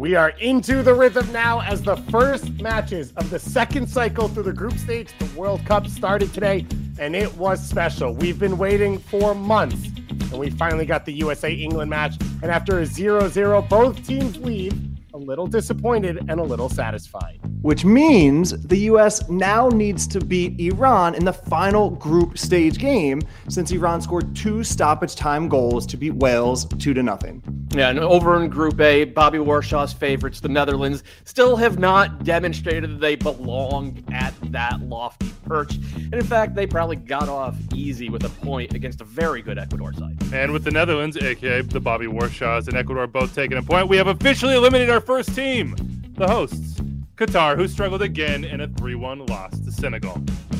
We are into the rhythm now as the first matches of the second cycle through the group stage. The World Cup started today, and it was special. We've been waiting for months, and we finally got the USA-England match. And after a 0-0, both teams leave a little disappointed and a little satisfied. Which means the U.S. now needs to beat Iran in the final group stage game, since Iran scored 2 stoppage time goals to beat Wales 2-0. Yeah, and over in Group A, Bobby Warshaw's favorites, the Netherlands, still have not demonstrated that they belong at that lofty perch. And in fact, they probably got off easy with a point against a very good Ecuador side. And with the Netherlands, aka the Bobby Warshaws and Ecuador both taking a point, we have officially eliminated our first team, the hosts, Qatar, who struggled again in a 3-1 loss to Senegal.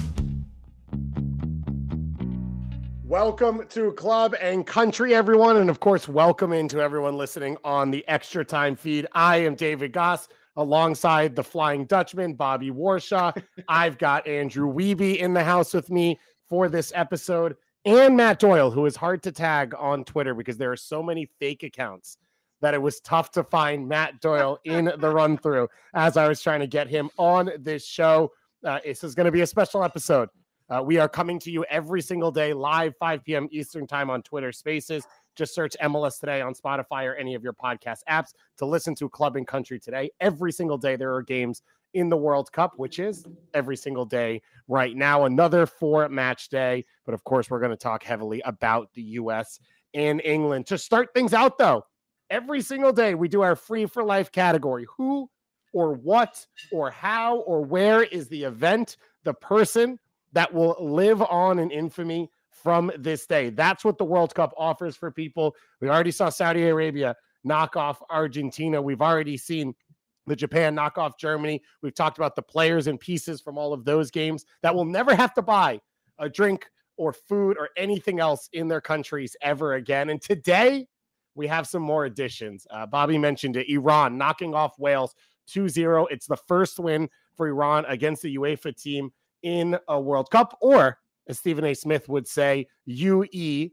Welcome to Club and Country, everyone. And of course, welcome into everyone listening on the Extra Time feed. I am David Goss alongside the Flying Dutchman, Bobby Warshaw. I've got Andrew Wiebe in the house with me for this episode, and Matt Doyle, who is hard to tag on Twitter because there are so many fake accounts that it was tough to find Matt Doyle in the run through as I was trying to get him on this show. This is going to be a special episode. We are coming to you every single day, live 5 p.m. Eastern time on Twitter Spaces. Just search MLS Today on Spotify or any of your podcast apps to listen to Club and Country Today. Every single day there are games in the World Cup, which is every single day right now. Another 4-match day. But of course, we're going to talk heavily about the U.S. and England. To start things out, though, every single day we do our Free for Life category. Who or what or how or where is the event, the person that will live on in infamy from this day? That's what the World Cup offers for people. We already saw Saudi Arabia knock off Argentina. We've already seen the Japan knock off Germany. We've talked about the players and pieces from all of those games that will never have to buy a drink or food or anything else in their countries ever again. And today we have some more additions. Bobby mentioned it. Iran knocking off Wales 2-0. It's the first win for Iran against the UEFA team in a World Cup, or as Stephen A. Smith would say, UEFA,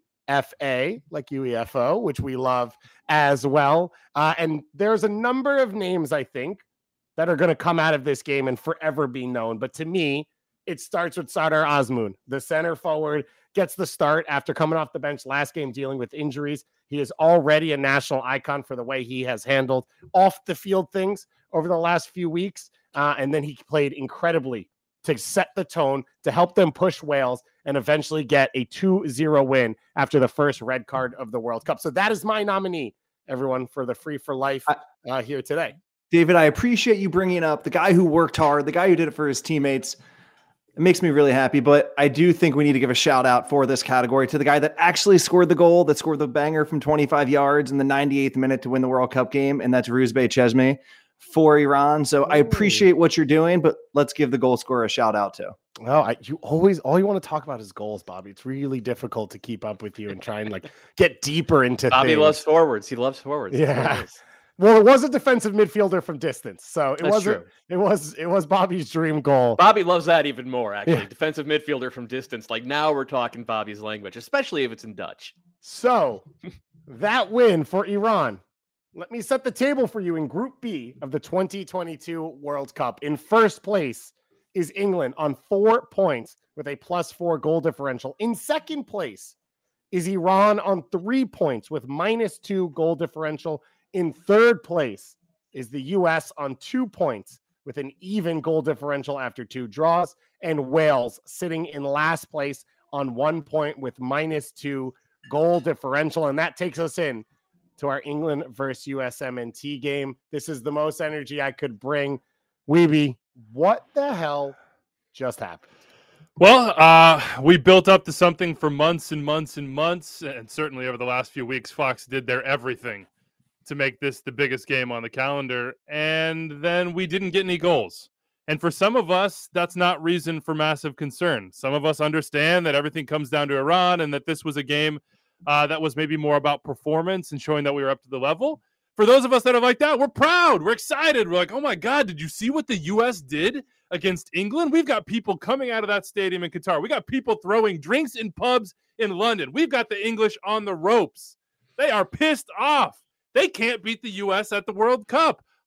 like UEFO, which we love as well. And there's a number of names, I think, that are going to come out of this game and forever be known. But to me, it starts with Sardar Azmoun, the center forward, gets the start after coming off the bench last game dealing with injuries. He is already a national icon for the way he has handled off the field things over the last few weeks. And then he played incredibly to set the tone, to help them push Wales and eventually get a 2-0 win after the first red card of the World Cup. So that is my nominee, everyone, for the Free for Life here today. David, I appreciate you bringing up the guy who worked hard, the guy who did it for his teammates. It makes me really happy, but I do think we need to give a shout out for this category to the guy that actually scored the goal, that scored the banger from 25 yards in the 98th minute to win the World Cup game, and that's Rouzbeh Cheshme for Iran. So I appreciate what you're doing, but let's give the goal scorer a shout out too. Well, all you want to talk about is goals, Bobby. It's really difficult to keep up with you and try and get deeper into Bobby things. loves forwards. He loves forwards. Yeah. Well, it was a defensive midfielder from distance, so it wasn't. True. It was Bobby's dream goal. Bobby loves that even more, actually. Yeah. Defensive midfielder from distance. Now we're talking Bobby's language, especially if it's in Dutch. So that win for Iran. Let me set the table for you in Group B of the 2022 World Cup. In first place is England on 4 points with a +4 goal differential. In second place is Iran on 3 points with -2 goal differential. In third place is the U.S. on 2 points with an even goal differential after 2 draws. And Wales sitting in last place on 1 point with -2 goal differential. And that takes us in to our England versus USMNT game. This is the most energy I could bring. Wiebe, what the hell just happened? Well, we built up to something for months and months and months, and certainly over the last few weeks, Fox did their everything to make this the biggest game on the calendar, and then we didn't get any goals. And for some of us, that's not reason for massive concern. Some of us understand that everything comes down to Iran and that this was a game that was maybe more about performance and showing that we were up to the level. For those of us that are like that, we're proud. We're excited. We're like, oh my God, did you see what the U.S. did against England? We've got people coming out of that stadium in Qatar. We got people throwing drinks in pubs in London. We've got the English on the ropes. They are pissed off. They can't beat the U.S. at the World Cup.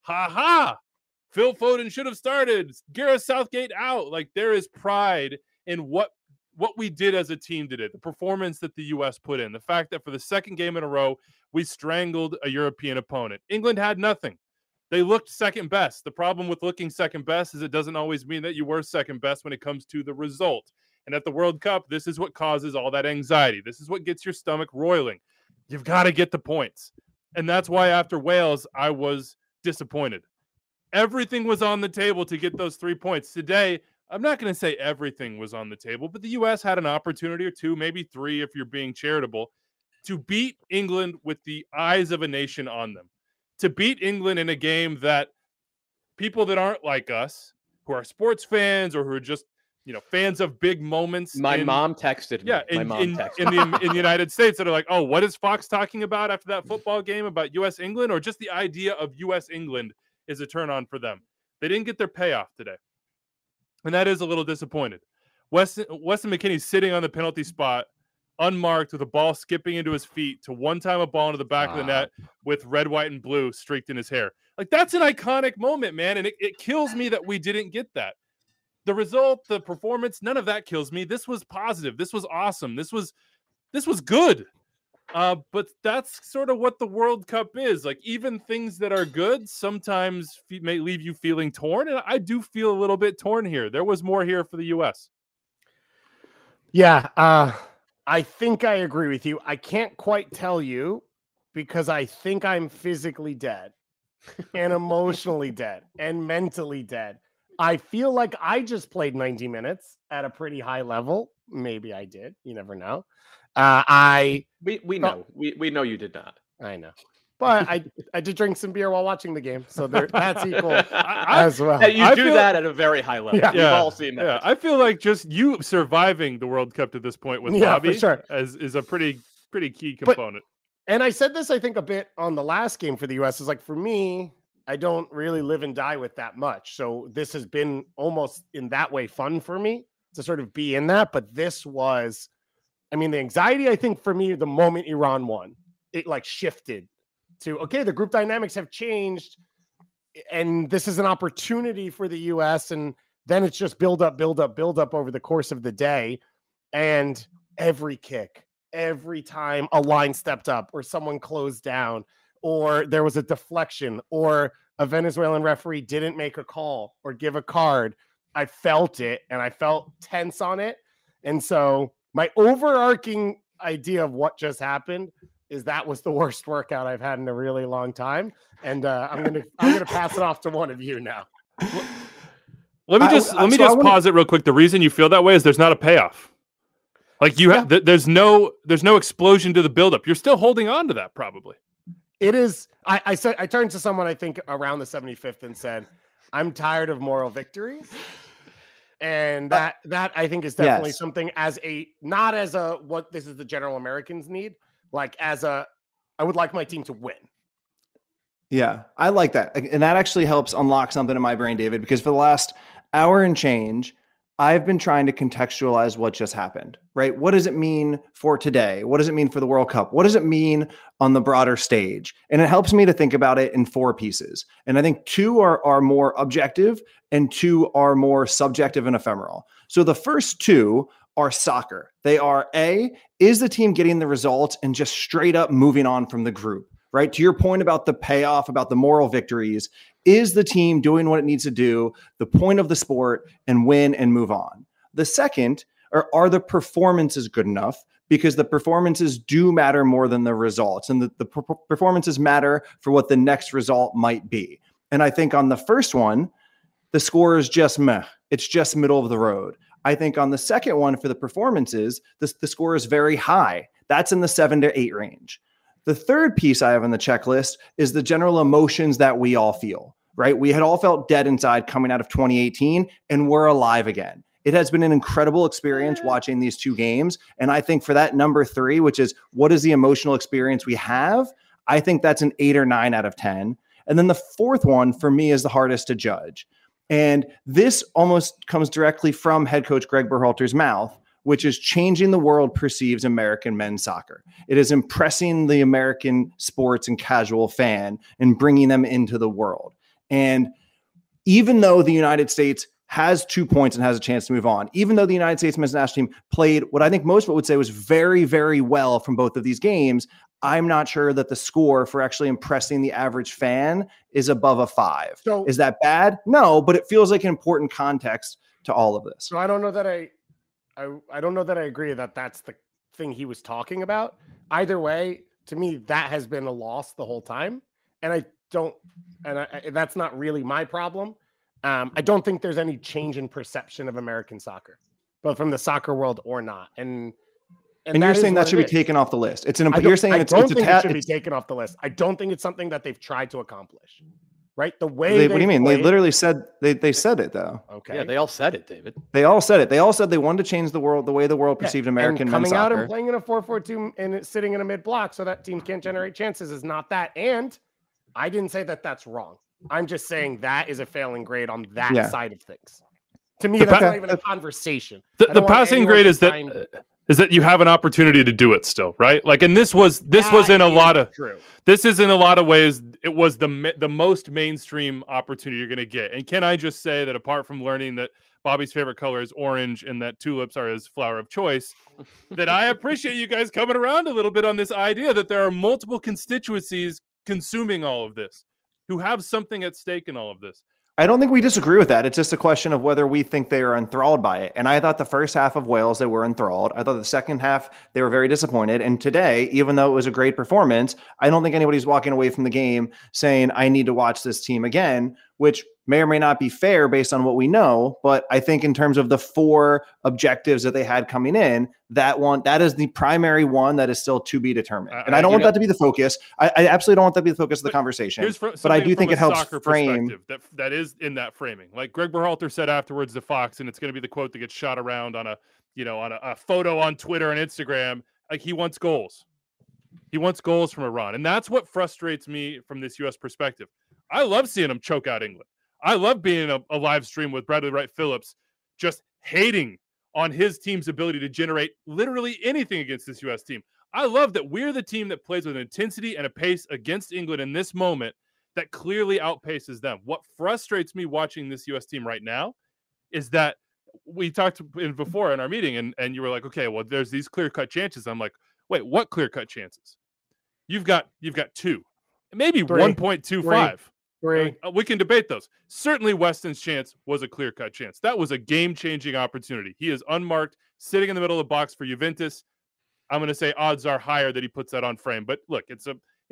Ha ha! Phil Foden should have started. Gareth Southgate out. Like, there is pride in what we did as a team today, the performance that the U.S. put in, the fact that for the second game in a row, we strangled a European opponent. England had nothing. They looked second best. The problem with looking second best is it doesn't always mean that you were second best when it comes to the result. And at the World Cup, this is what causes all that anxiety. This is what gets your stomach roiling. You've got to get the points. And that's why after Wales, I was disappointed. Everything was on the table to get those 3 points. Today, I'm not going to say everything was on the table, but the U.S. had an opportunity or two, maybe three if you're being charitable, to beat England with the eyes of a nation on them. To beat England in a game that people that aren't like us, who are sports fans or who are just, fans of big moments. My mom texted me. Yeah, in the United States that are like, oh, what is Fox talking about after that football game about U.S. England? Or just the idea of U.S. England is a turn on for them. They didn't get their payoff today. And that is a little disappointed. Weston McKennie's sitting on the penalty spot, unmarked, with a ball skipping into his feet to one-time a ball into the back of the net with red, white, and blue streaked in his hair. Like, that's an iconic moment, man, and it kills me that we didn't get that. The result, the performance, none of that kills me. This was positive. This was awesome. This was good. But that's sort of what the World Cup is. Like, even things that are good sometimes may leave you feeling torn, and I do feel a little bit torn here. There was more here for the U.S. Yeah, I think I agree with you. I can't quite tell you because I think I'm physically dead and emotionally dead and mentally dead. I feel like I just played 90 minutes at a pretty high level. Maybe I did. You never know. We know. We know you did not. I know. But I did drink some beer while watching the game. So that's equal as well. You do that at a very high level. Yeah. We've all seen that. Yeah. I feel like just you surviving the World Cup to this point with Bobby for sure. is a pretty key component. And I said this, I think, a bit on the last game for the U.S. is like, for me, I don't really live and die with that much. So this has been almost in that way fun for me to sort of be in that. But this was, the anxiety, I think, for me, the moment Iran won, it like shifted to, okay, the group dynamics have changed and this is an opportunity for the U.S. And then it's just build up over the course of the day. And every kick, every time a line stepped up or someone closed down, or there was a deflection, or a Venezuelan referee didn't make a call or give a card, I felt it and I felt tense on it. And so my overarching idea of what just happened is that was the worst workout I've had in a really long time. And I'm gonna pass it off to one of you now. Let me just pause it real quick. The reason you feel that way is there's not a payoff. Like there's no explosion to the buildup. You're still holding on to that probably. It is. I turned to someone, I think around the 75th, and said, I'm tired of moral victories. And that I think is definitely something not as a, what this is the general Americans need, like I would like my team to win. Yeah, I like that. And that actually helps unlock something in my brain, David, because for the last hour and change, I've been trying to contextualize what just happened, right? What does it mean for today? What does it mean for the World Cup? What does it mean on the broader stage? And it helps me to think about it in 4 pieces. And I think 2 are more objective and 2 are more subjective and ephemeral. So the first 2 are soccer. They are is the team getting the results and just straight up moving on from the group, right? To your point about the payoff, about the moral victories, is the team doing what it needs to do, the point of the sport, and win and move on? The second, are the performances good enough? Because the performances do matter more than the results, and the performances matter for what the next result might be. And I think on the first one, the score is just meh. It's just middle of the road. I think on the second one for the performances, the score is very high. That's in the 7 to 8 range. The third piece I have on the checklist is the general emotions that we all feel, right? We had all felt dead inside coming out of 2018, and we're alive again. It has been an incredible experience watching these 2 games. And I think for that number 3, which is what is the emotional experience we have, I think that's an 8 or 9 out of 10. And then the fourth one for me is the hardest to judge. And this almost comes directly from head coach Greg Berhalter's mouth, which is changing the world perceives American men's soccer. It is impressing the American sports and casual fan and bringing them into the world. And even though the United States has 2 points and has a chance to move on, even though the United States men's national team played what I think most people would say was very, very well from both of these games, I'm not sure that the score for actually impressing the average fan is above a 5. So, is that bad? No, but it feels like an important context to all of this. So I don't know that I don't know that I agree that that's the thing he was talking about. Either way, to me, that has been a loss the whole time. And that's not really my problem. I don't think there's any change in perception of American soccer, both from the soccer world or not. And you're saying that should be taken off the list. You're saying it should be taken off the list. I don't think it's something that they've tried to accomplish. Right? The way what do you mean? They literally said they said it though. Okay. Yeah, they all said it, David. They all said it. They all said they wanted to change the world, the way the world perceived American men's soccer. Coming out and playing in a 4-4-2 and sitting in a mid block so that teams can't generate chances is not that. And I didn't say that that's wrong. I'm just saying that is a failing grade on that side of things. To me, that's not even a conversation. The passing grade is that you have an opportunity to do it still, right? Like, and this was in a lot of true. This is in a lot of ways it was the most mainstream opportunity you're going to get. And can I just say that apart from learning that Bobby's favorite color is orange and that tulips are his flower of choice, that I appreciate you guys coming around a little bit on this idea that there are multiple constituencies consuming all of this, who have something at stake in all of this. I don't think we disagree with that. It's just a question of whether we think they are enthralled by it. And I thought the first half of Wales, they were enthralled. I thought the second half, they were very disappointed. And today, even though it was a great performance, I don't think anybody's walking away from the game saying, I need to watch this team again, which may or may not be fair based on what we know. But I think in terms of the 4 objectives that they had coming in, that is the primary one that is still to be determined. And I don't want that to be the focus. I absolutely don't want that to be the focus of the conversation. But I do think it helps frame that is in that framing. Like Greg Berhalter said afterwards to Fox, and it's going to be the quote that gets shot around on a photo on Twitter and Instagram. Like, he wants goals. He wants goals from Iran. And that's what frustrates me from this U.S. perspective. I love seeing them choke out England. I love being a live stream with Bradley Wright Phillips just hating on his team's ability to generate literally anything against this U.S. team. I love that we're the team that plays with an intensity and a pace against England in this moment that clearly outpaces them. What frustrates me watching this U.S. team right now is that we talked before in our meeting, and you were like, okay, well, there's these clear-cut chances. I'm like, wait, what clear-cut chances? You've got 2, maybe 1.25. We can debate those. Certainly Weston's chance was a clear-cut chance. That was a game-changing opportunity. He is unmarked, sitting in the middle of the box for Juventus. I'm going to say odds are higher that he puts that on frame. But look, it's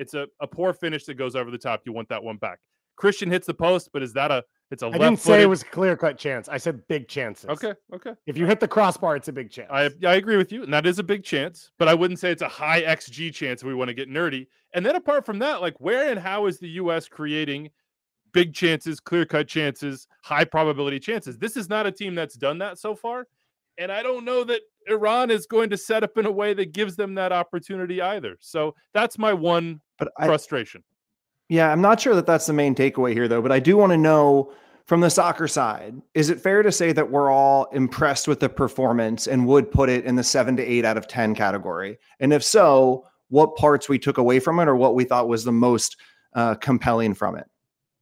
a poor finish that goes over the top. You want that one back. Christian hits the post, but is that it's a left? I didn't say it was a clear-cut chance. I said big chances. Okay. If you hit the crossbar, it's a big chance. I agree with you, and that is a big chance. But I wouldn't say it's a high XG chance if we want to get nerdy. And then apart from that, like, where and how is the U.S. creating big chances, clear-cut chances, high probability chances? This is not a team that's done that so far. And I don't know that Iran is going to set up in a way that gives them that opportunity either. So that's my one frustration. Yeah, I'm not sure that that's the main takeaway here, though. But I do want to know, from the soccer side, is it fair to say that we're all impressed with the performance and would put it in the 7 to 8 out of 10 category? And if so, what parts we took away from it or what we thought was the most compelling from it?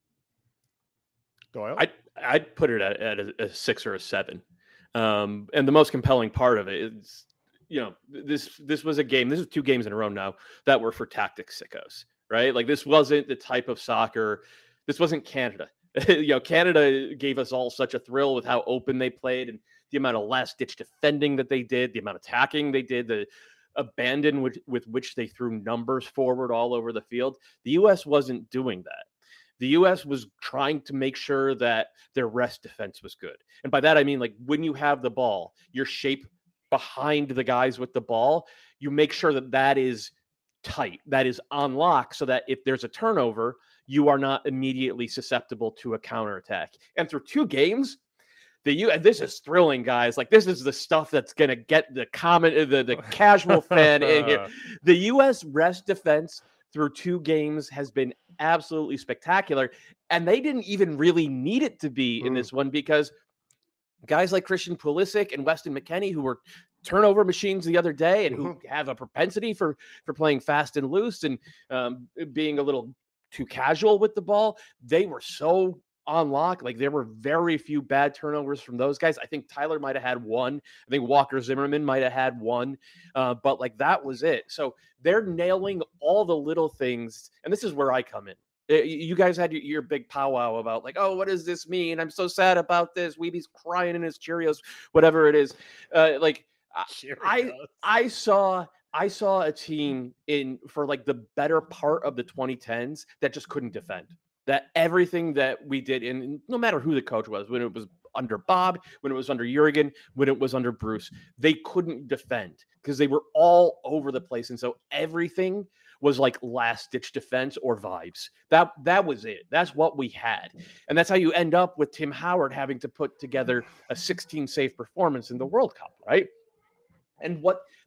Doyle? I'd put it at a 6 or a 7. And the most compelling part of it is, this was a game. This is 2 games in a row now that were for tactics sickos, right? Like, this wasn't the type of soccer. This wasn't Canada. Canada gave us all such a thrill with how open they played and the amount of last-ditch defending that they did, the amount of attacking they did, the abandon with which they threw numbers forward all over the field. The U.S. wasn't doing that. The U.S. was trying to make sure that their rest defense was good. And by that, I mean, like, when you have the ball, your shape behind the guys with the ball, you make sure that is tight, that is on lock, so that if there's a turnover, you are not immediately susceptible to a counterattack. And through 2 games, and this is thrilling, guys. Like, this is the stuff that's going to get the casual fan in here. The U.S. rest defense through 2 games has been absolutely spectacular. And they didn't even really need it to be in this one, because guys like Christian Pulisic and Weston McKennie, who were turnover machines the other day and who have a propensity for playing fast and loose and being a little too casual with the ball. They were so on lock. Like, there were very few bad turnovers from those guys. I think Tyler might have had one. I think Walker Zimmerman might have had one. But like, that was it. So they're nailing all the little things. And this is where I come in. You guys had your big powwow about like, oh, what does this mean? I'm so sad about this. Weeby's crying in his Cheerios, whatever it is. I saw a team for like the better part of the 2010s that just couldn't defend. That everything that we did, and no matter who the coach was, when it was under Bob, when it was under Jurgen, when it was under Bruce, they couldn't defend because they were all over the place. And so everything was like last-ditch defense or vibes. That was it. That's what we had. And that's how you end up with Tim Howard having to put together a 16-save performance in the World Cup, right? And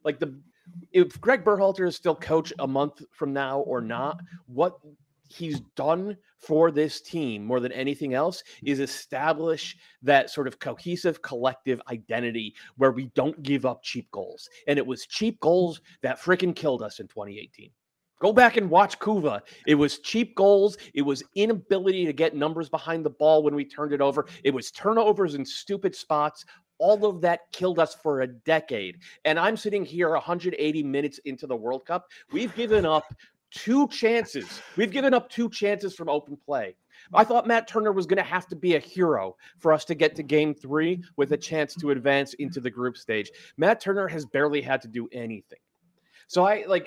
if Greg Berhalter is still coach a month from now or not, what he's done for this team more than anything else is establish that sort of cohesive collective identity where we don't give up cheap goals. And it was cheap goals that freaking killed us in 2018. Go back and watch Kuva. It was cheap goals. It was inability to get numbers behind the ball when we turned it over. It was turnovers in stupid spots. All of that killed us for a decade. And I'm sitting here 180 minutes into the World Cup. We've given up 2 chances. We've given up 2 chances from open play. I thought Matt Turner was going to have to be a hero for us to get to game 3 with a chance to advance into the group stage. Matt Turner has barely had to do anything. So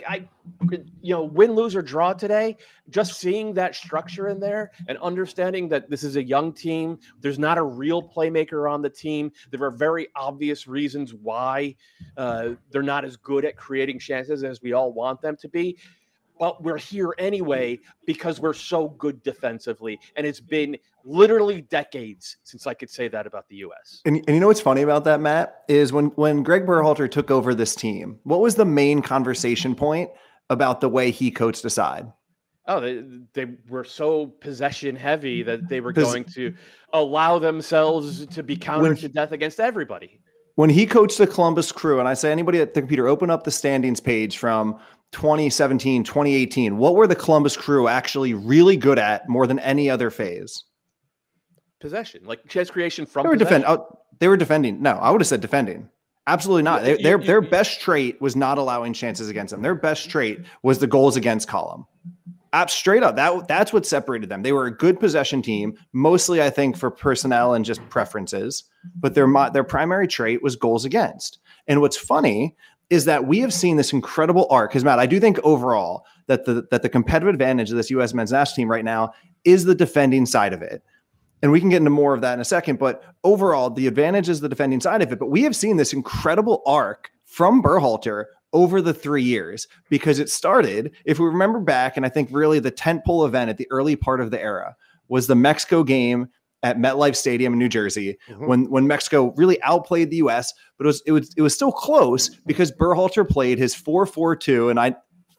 win, lose, or draw today, just seeing that structure in there and understanding that this is a young team. There's not a real playmaker on the team. There are very obvious reasons why they're not as good at creating chances as we all want them to be. But we're here anyway because we're so good defensively. And it's been literally decades since I could say that about the U.S. And you know what's funny about that, Matt, is when Greg Berhalter took over this team, what was the main conversation point about the way he coached a side? Oh, they were so possession heavy that they were going to allow themselves to be countered to death against everybody. When he coached the Columbus Crew, and I say anybody at the computer, open up the standings page from 2017, 2018. What were the Columbus Crew actually really good at more than any other phase? Possession, like chance creation from they were defending. No, I would have said defending. Absolutely not. Their best trait was not allowing chances against them. Their best trait was the goals against column. Straight up. That's what separated them. They were a good possession team, mostly I think for personnel and just preferences, but their primary trait was goals against. And what's funny is that we have seen this incredible arc. Because Matt, I do think overall that the competitive advantage of this U.S. men's national team right now is the defending side of it. And we can get into more of that in a second. But overall, the advantage is the defending side of it. But we have seen this incredible arc from Berhalter over the 3 years, because it started, if we remember back, and I think really the tentpole event at the early part of the era was the Mexico game at MetLife Stadium in New Jersey, when Mexico really outplayed the U.S., but it was still close because Berhalter played his 4-4-2, and I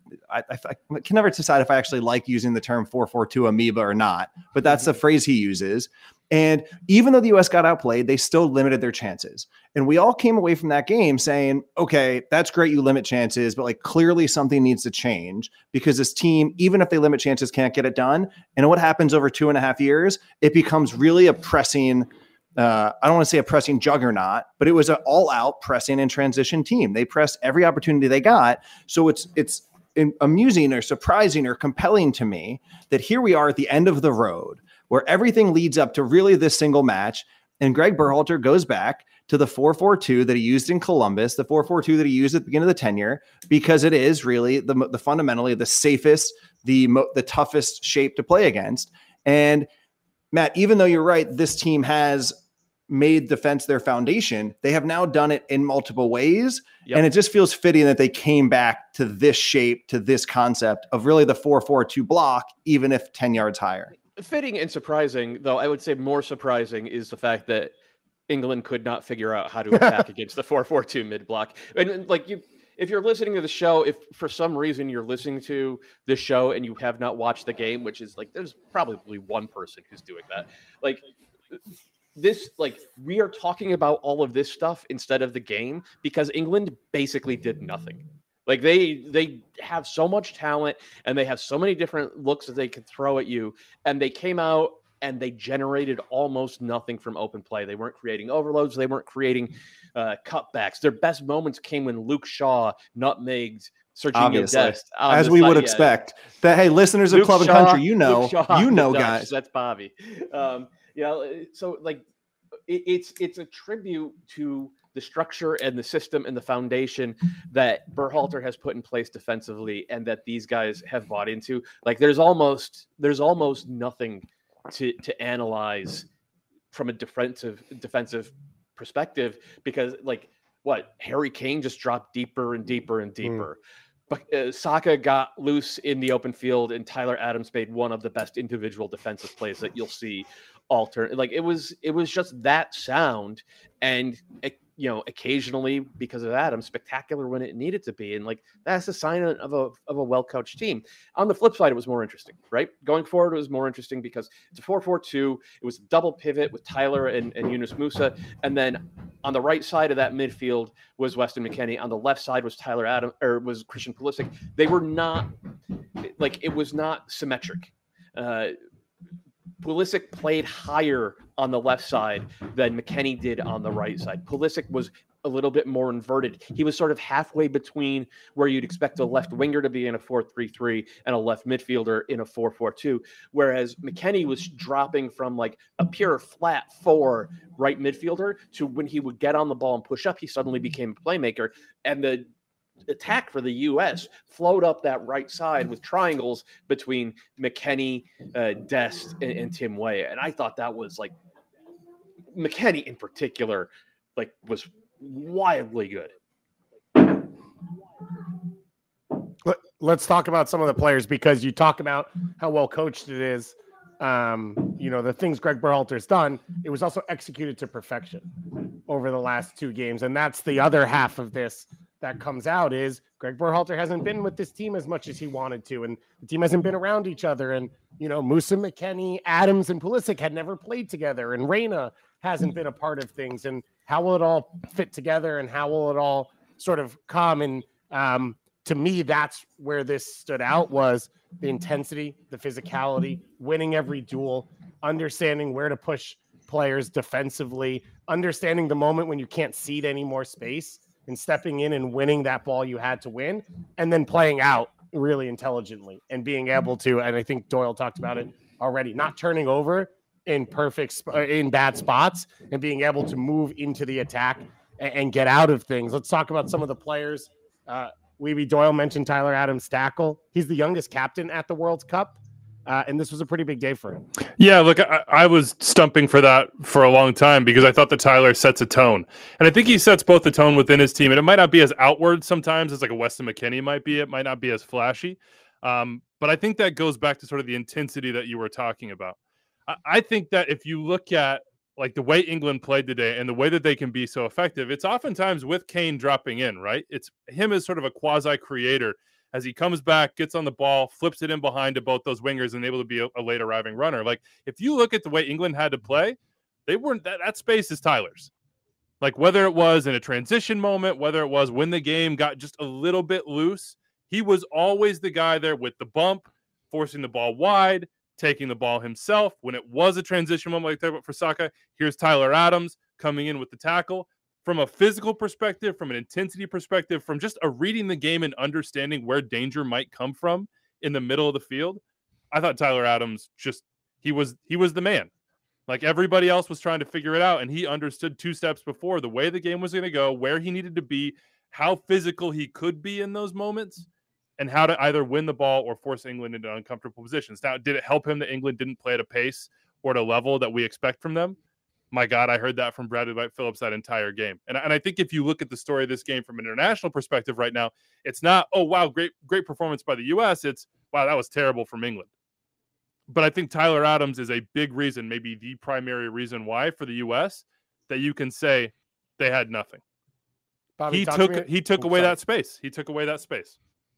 can never decide if I actually like using the term 4-4-2 amoeba or not, but that's the phrase he uses. And even though the U.S. got outplayed, they still limited their chances. And we all came away from that game saying, okay, that's great, you limit chances, but like clearly something needs to change because this team, even if they limit chances, can't get it done. And what happens over 2.5 years, it becomes really a pressing, I don't want to say a pressing juggernaut, but it was an all-out pressing and transition team. They pressed every opportunity they got. So it's amusing or surprising or compelling to me that here we are at the end of the road, where everything leads up to really this single match. And Greg Berhalter goes back to the 4-4-2 that he used in Columbus, the 4-4-2 that he used at the beginning of the tenure, because it is really the fundamentally the safest, the toughest shape to play against. And Matt, even though you're right, this team has made defense their foundation, they have now done it in multiple ways. Yep. And it just feels fitting that they came back to this shape, to this concept of really the 4-4-2 block, even if 10 yards higher. Fitting and surprising, though, I would say more surprising is the fact that England could not figure out how to attack against the 4-4-2 mid block. And like if you're listening to the show, if for some reason you're listening to the show and you have not watched the game, which is like, there's probably one person who's doing that. Like this, like we are talking about all of this stuff instead of the game because England basically did nothing. Like they have so much talent and they have so many different looks that they can throw at you. And they came out and they generated almost nothing from open play. They weren't creating overloads. They weren't creating cutbacks. Their best moments came when Luke Shaw nutmegged Serginho Dest. As we would expect. That, hey, listeners of Club and Country, you know, guys. That's Bobby. So like it's a tribute to the structure and the system and the foundation that Berhalter has put in place defensively and that these guys have bought into. Like there's almost nothing to analyze from a defensive perspective, because like what Harry Kane just dropped deeper and deeper and deeper. But Saka got loose in the open field and Tyler Adams made one of the best individual defensive plays that you'll see like it was just that sound. And occasionally, because of Adams, spectacular when it needed to be. And like, that's a sign of a well-coached team. On the flip side, it was more interesting, right? Going forward, it was more interesting because it's a 4-4-2. It was a double pivot with Tyler and Yunus Musa. And then on the right side of that midfield was Weston McKennie. On the left side was was Christian Pulisic. They were not like, it was not symmetric. Pulisic played higher on the left side than McKennie did on the right side. Pulisic was a little bit more inverted. He was sort of halfway between where you'd expect a left winger to be in a 4-3-3 and a left midfielder in a 4-4-2, whereas McKennie was dropping from like a pure flat 4 right midfielder to when he would get on the ball and push up, he suddenly became a playmaker. And the attack for the U.S. flowed up that right side with triangles between McKennie, Dest, and Tim Weah. And I thought that was like, McKennie in particular, like was wildly good. Let's talk about some of the players, because you talk about how well coached it is. The things Greg Berhalter's done, it was also executed to perfection over the last 2 games. And that's the other half of this that comes out, is Greg Berhalter hasn't been with this team as much as he wanted to, and the team hasn't been around each other. And, Musa, McKennie, Adams, and Pulisic had never played together, and Reyna hasn't been a part of things. And how will it all fit together, and how will it all sort of come? And to me, that's where this stood out, was the intensity, the physicality, winning every duel, understanding where to push players defensively, understanding the moment when you can't cede any more space, and stepping in and winning that ball you had to win, and then playing out really intelligently and being able to, and I think Doyle talked about it already, not turning over in bad spots, and being able to move into the attack and get out of things. Let's talk about some of the players. Weeby Doyle mentioned Tyler Adams tackle. He's the youngest captain at the World Cup. And this was a pretty big day for him. Yeah, look, I was stumping for that for a long time, because I thought that Tyler sets a tone. And I think he sets both the tone within his team. And it might not be as outward sometimes as like a Weston McKennie might be. It might not be as flashy. But I think that goes back to sort of the intensity that you were talking about. I think that if you look at like the way England played today and the way that they can be so effective, it's oftentimes with Kane dropping in, right? It's him as sort of a quasi-creator. As he comes back, gets on the ball, flips it in behind to both those wingers, and able to be a late arriving runner. Like, if you look at the way England had to play, they weren't that space is Tyler's. Like, whether it was in a transition moment, whether it was when the game got just a little bit loose, he was always the guy there with the bump, forcing the ball wide, taking the ball himself. When it was a transition moment like that for Saka, here's Tyler Adams coming in with the tackle. From a physical perspective, from an intensity perspective, from just a reading the game and understanding where danger might come from in the middle of the field, I thought Tyler Adams he was the man. Like, everybody else was trying to figure it out, and he understood 2 steps before the way the game was going to go, where he needed to be, how physical he could be in those moments, and how to either win the ball or force England into uncomfortable positions. Now, did it help him that England didn't play at a pace or at a level that we expect from them? My God, I heard that from Bradley White-Phillips that entire game. And I think if you look at the story of this game from an international perspective right now, it's not, oh, wow, great performance by the U.S. It's, wow, that was terrible from England. But I think Tyler Adams is a big reason, maybe the primary reason why for the U.S. that you can say they had nothing. Bobby, he took away that space. He took away that space.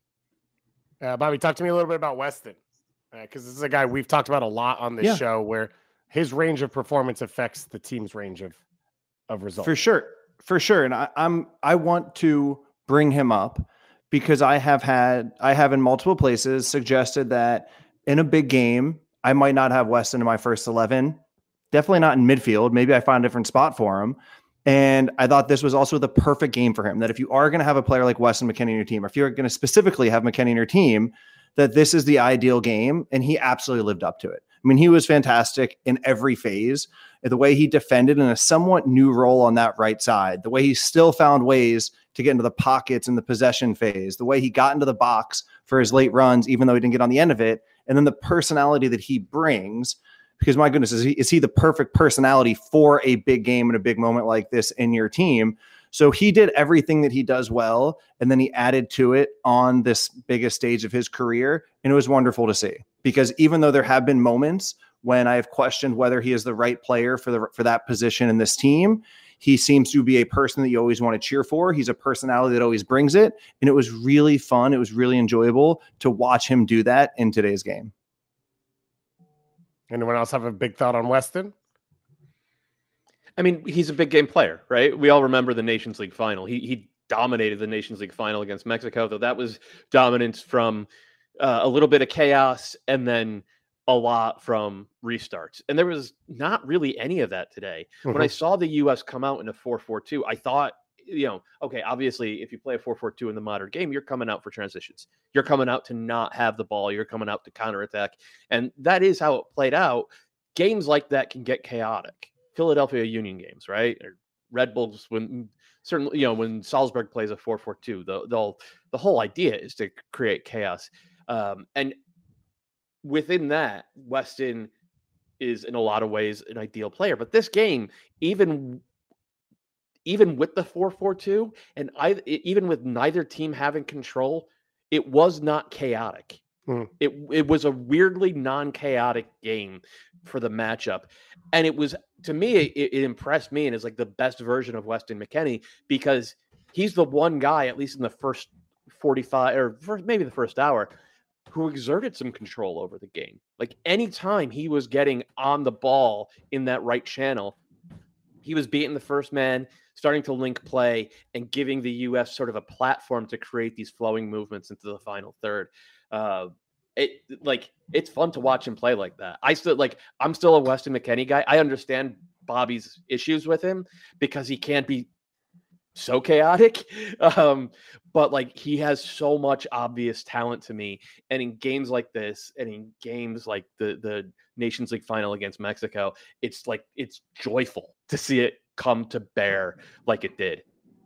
Bobby, talk to me a little bit about Weston, because this is a guy we've talked about a lot on this show, where his range of performance affects the team's range of results. For sure. And I want to bring him up because I have in multiple places suggested that in a big game, I might not have Weston in my first 11. Definitely not in midfield. Maybe I find a different spot for him. And I thought this was also the perfect game for him, that if you are going to have a player like Weston McKennie in your team, or if you're going to specifically have McKennie in your team, that this is the ideal game. And he absolutely lived up to it. I mean, he was fantastic in every phase. The way he defended in a somewhat new role on that right side, the way he still found ways to get into the pockets in the possession phase, the way he got into the box for his late runs, even though he didn't get on the end of it. And then the personality that he brings, because my goodness, is he the perfect personality for a big game and a big moment like this in your team? So he did everything that he does well, and then he added to it on this biggest stage of his career, and it was wonderful to see. Because even though there have been moments when I have questioned whether he is the right player for that position in this team, he seems to be a person that you always want to cheer for. He's a personality that always brings it, and it was really fun. It was really enjoyable to watch him do that in today's game. Anyone else have a big thought on Weston? I mean, he's a big game player, right? We all remember the Nations League final. He dominated the Nations League final against Mexico, though that was dominance from a little bit of chaos and then a lot from restarts. And there was not really any of that today. Mm-hmm. When I saw the U.S. come out in a 4-4-2, I thought, okay, obviously, if you play a 4-4-2 in the modern game, you're coming out for transitions. You're coming out to not have the ball. You're coming out to counterattack. And that is how it played out. Games like that can get chaotic. Philadelphia Union games, right? Or Red Bulls, when Salzburg plays a 4-4-2, the whole idea is to create chaos. And within that, Weston is in a lot of ways an ideal player. But this game, even with the 4-4-2, and even with neither team having control, it was not chaotic. It was a weirdly non-chaotic game for the matchup. And it was, to me, it impressed me and is like the best version of Weston McKennie, because he's the one guy, at least in the first 45 or maybe the first hour, who exerted some control over the game. Like anytime he was getting on the ball in that right channel, he was beating the first man, starting to link play, and giving the U.S. sort of a platform to create these flowing movements into the final third. It's fun to watch him play like that. I'm still a Weston McKennie guy. I understand Bobby's issues with him because he can't be so chaotic. But like, he has so much obvious talent to me. And in games like this, and in games like the Nations League final against Mexico, it's joyful to see it come to bear like it did.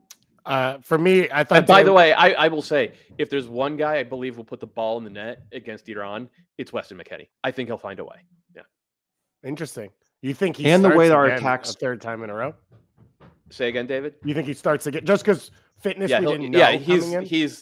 For me, I thought. And by the way, I will say, if there's one guy I believe will put the ball in the net against Iran, it's Weston McKennie. I think he'll find a way. Yeah. Interesting. You think he and starts the way our again attacks a third time in a row? Say again, David. You think he starts again just because fitness? Yeah, we didn't know.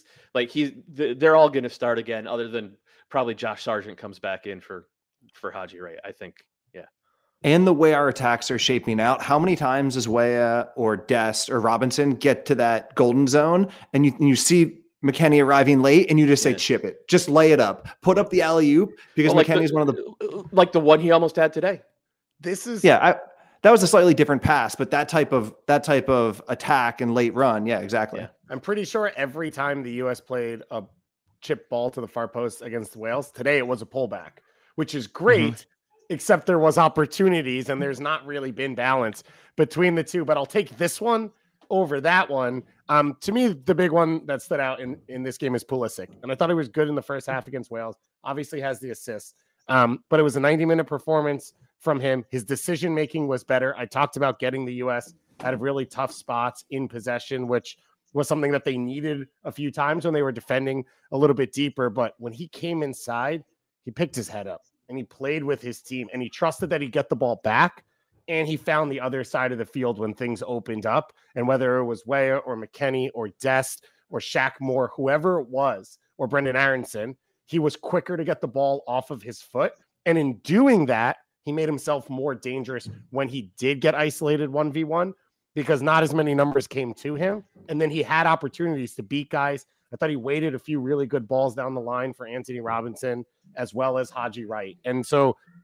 They're all going to start again, other than probably Josh Sargent comes back in for Haji Wright. I think. Yeah. And the way our attacks are shaping out, how many times does Weah or Dest or Robinson get to that golden zone and you see McKennie arriving late and you just say, chip it, just lay it up, put up the alley-oop, because McKennie's one of the... Like the one he almost had today. This is... Yeah, that was a slightly different pass, but that type of attack and late run, yeah, exactly. Yeah. I'm pretty sure every time the U.S. played a chip ball to the far post against Wales, today it was a pullback, which is great. Mm-hmm. Except there was opportunities, and there's not really been balance between the two. But I'll take this one over that one. To me, the big one that stood out in this game is Pulisic. And I thought he was good in the first half against Wales. Obviously has the assist. But it was a 90-minute performance from him. His decision-making was better. I talked about getting the U.S. out of really tough spots in possession, which was something that they needed a few times when they were defending a little bit deeper. But when he came inside, he picked his head up. And he played with his team, and he trusted that he'd get the ball back, and he found the other side of the field when things opened up. And whether it was Weah or McKennie or Dest or Shaq Moore, whoever it was, or Brendan Aronson, he was quicker to get the ball off of his foot. And in doing that, he made himself more dangerous when he did get isolated 1v1, because not as many numbers came to him. And then he had opportunities to beat guys. I thought he weighted a few really good balls down the line for Anthony Robinson, as well as Haji Wright. And so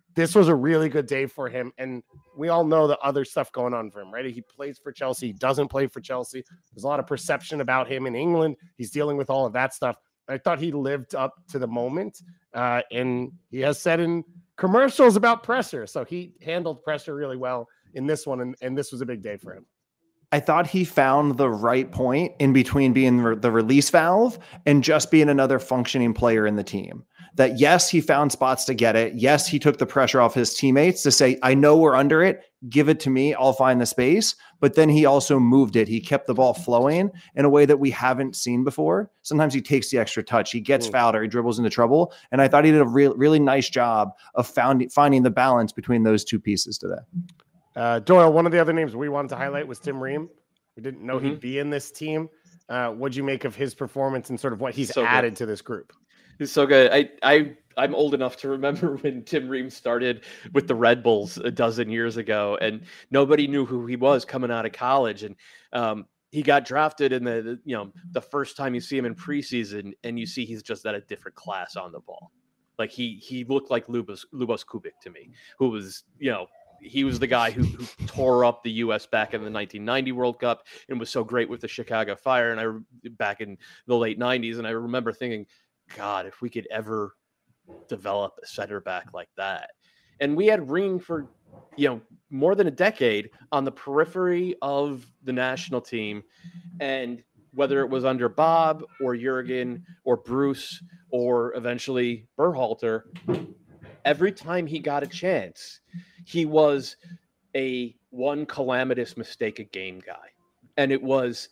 this was a really good day for him. And we all know the other stuff going on for him, right? He plays for Chelsea. He doesn't play for Chelsea. There's a lot of perception about him in England. He's dealing with all of that stuff. I thought he lived up to the moment. And he has said in commercials about pressure. So he handled pressure really well in this one. And this was a big day for him. I thought he found the right point in between being the release valve and just being another functioning player in the team. That yes, he found spots to get it. Yes, he took the pressure off his teammates to say, I know we're under it. Give it to me. I'll find the space. But then he also moved it. He kept the ball flowing in a way that we haven't seen before. Sometimes he takes the extra touch. He gets fouled or he dribbles into trouble. And I thought he did a really nice job of finding the balance between those two pieces today. Doyle, one of the other names we wanted to highlight was Tim Ream. We didn't know he'd be in this team. What'd you make of his performance and sort of what he's added to this group? He's so good. I'm old enough to remember when Tim Ream started with the Red Bulls a dozen years ago, and nobody knew who he was coming out of college. And he got drafted in the first time you see him in preseason, and you see he's just at a different class on the ball. Like he looked like Lubos Kubik to me, who was he was the guy who tore up the U.S. back in the 1990 World Cup and was so great with the Chicago Fire. And I back in the late 90s, and I remember thinking, God, if we could ever develop a center back like that. And we had Ream for more than a decade on the periphery of the national team, and whether it was under Bob or Jurgen or Bruce or eventually Berhalter, every time he got a chance, he was a one calamitous mistake a game guy. And it was,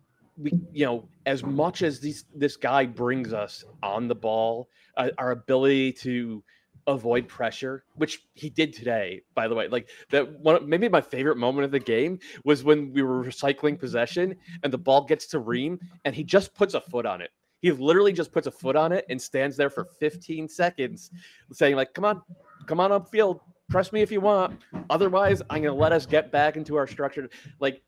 as much as this guy brings us on the ball, our ability to avoid pressure, which he did today, by the way. Like that one, maybe my favorite moment of the game was when we were recycling possession and the ball gets to Ream and he just puts a foot on it. He literally just puts a foot on it and stands there for 15 seconds saying, like, come on upfield, press me if you want. Otherwise, I'm going to let us get back into our structure. Like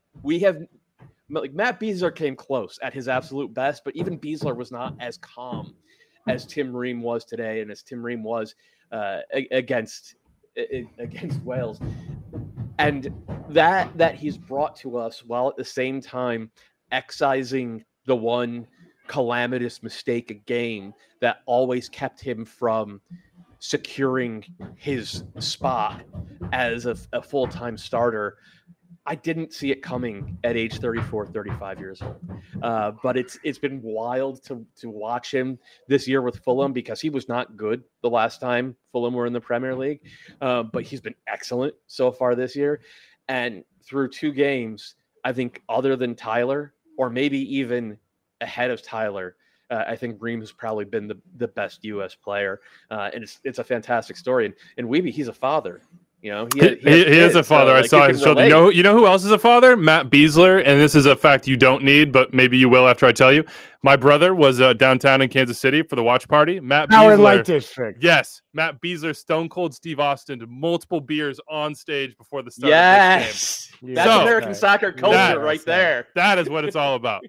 Matt Besler came close at his absolute best, but even Besler was not as calm as Tim Ream was today, and as Tim Ream was against Wales. And that he's brought to us while at the same time excising the one calamitous mistake a game that always kept him from securing his spot as a full-time starter. I didn't see it coming at age 34, 35 years old. But it's been wild to watch him this year with Fulham, because he was not good the last time Fulham were in the Premier League. But he's been excellent so far this year. And through two games, I think other than Tyler, or maybe even ahead of Tyler, I think Ream has probably been the best U.S. player. And it's a fantastic story. And Weeby, he's a father. He is a father. I saw his children. You know who else is a father? Matt Besler. And this is a fact you don't need, but maybe you will after I tell you. My brother was downtown in Kansas City for the watch party. Matt Howard Besler. Light District. Yes. Matt Besler, Stone Cold Steve Austin, multiple beers on stage before the start of this game. That's American soccer culture right there. That is what it's all about.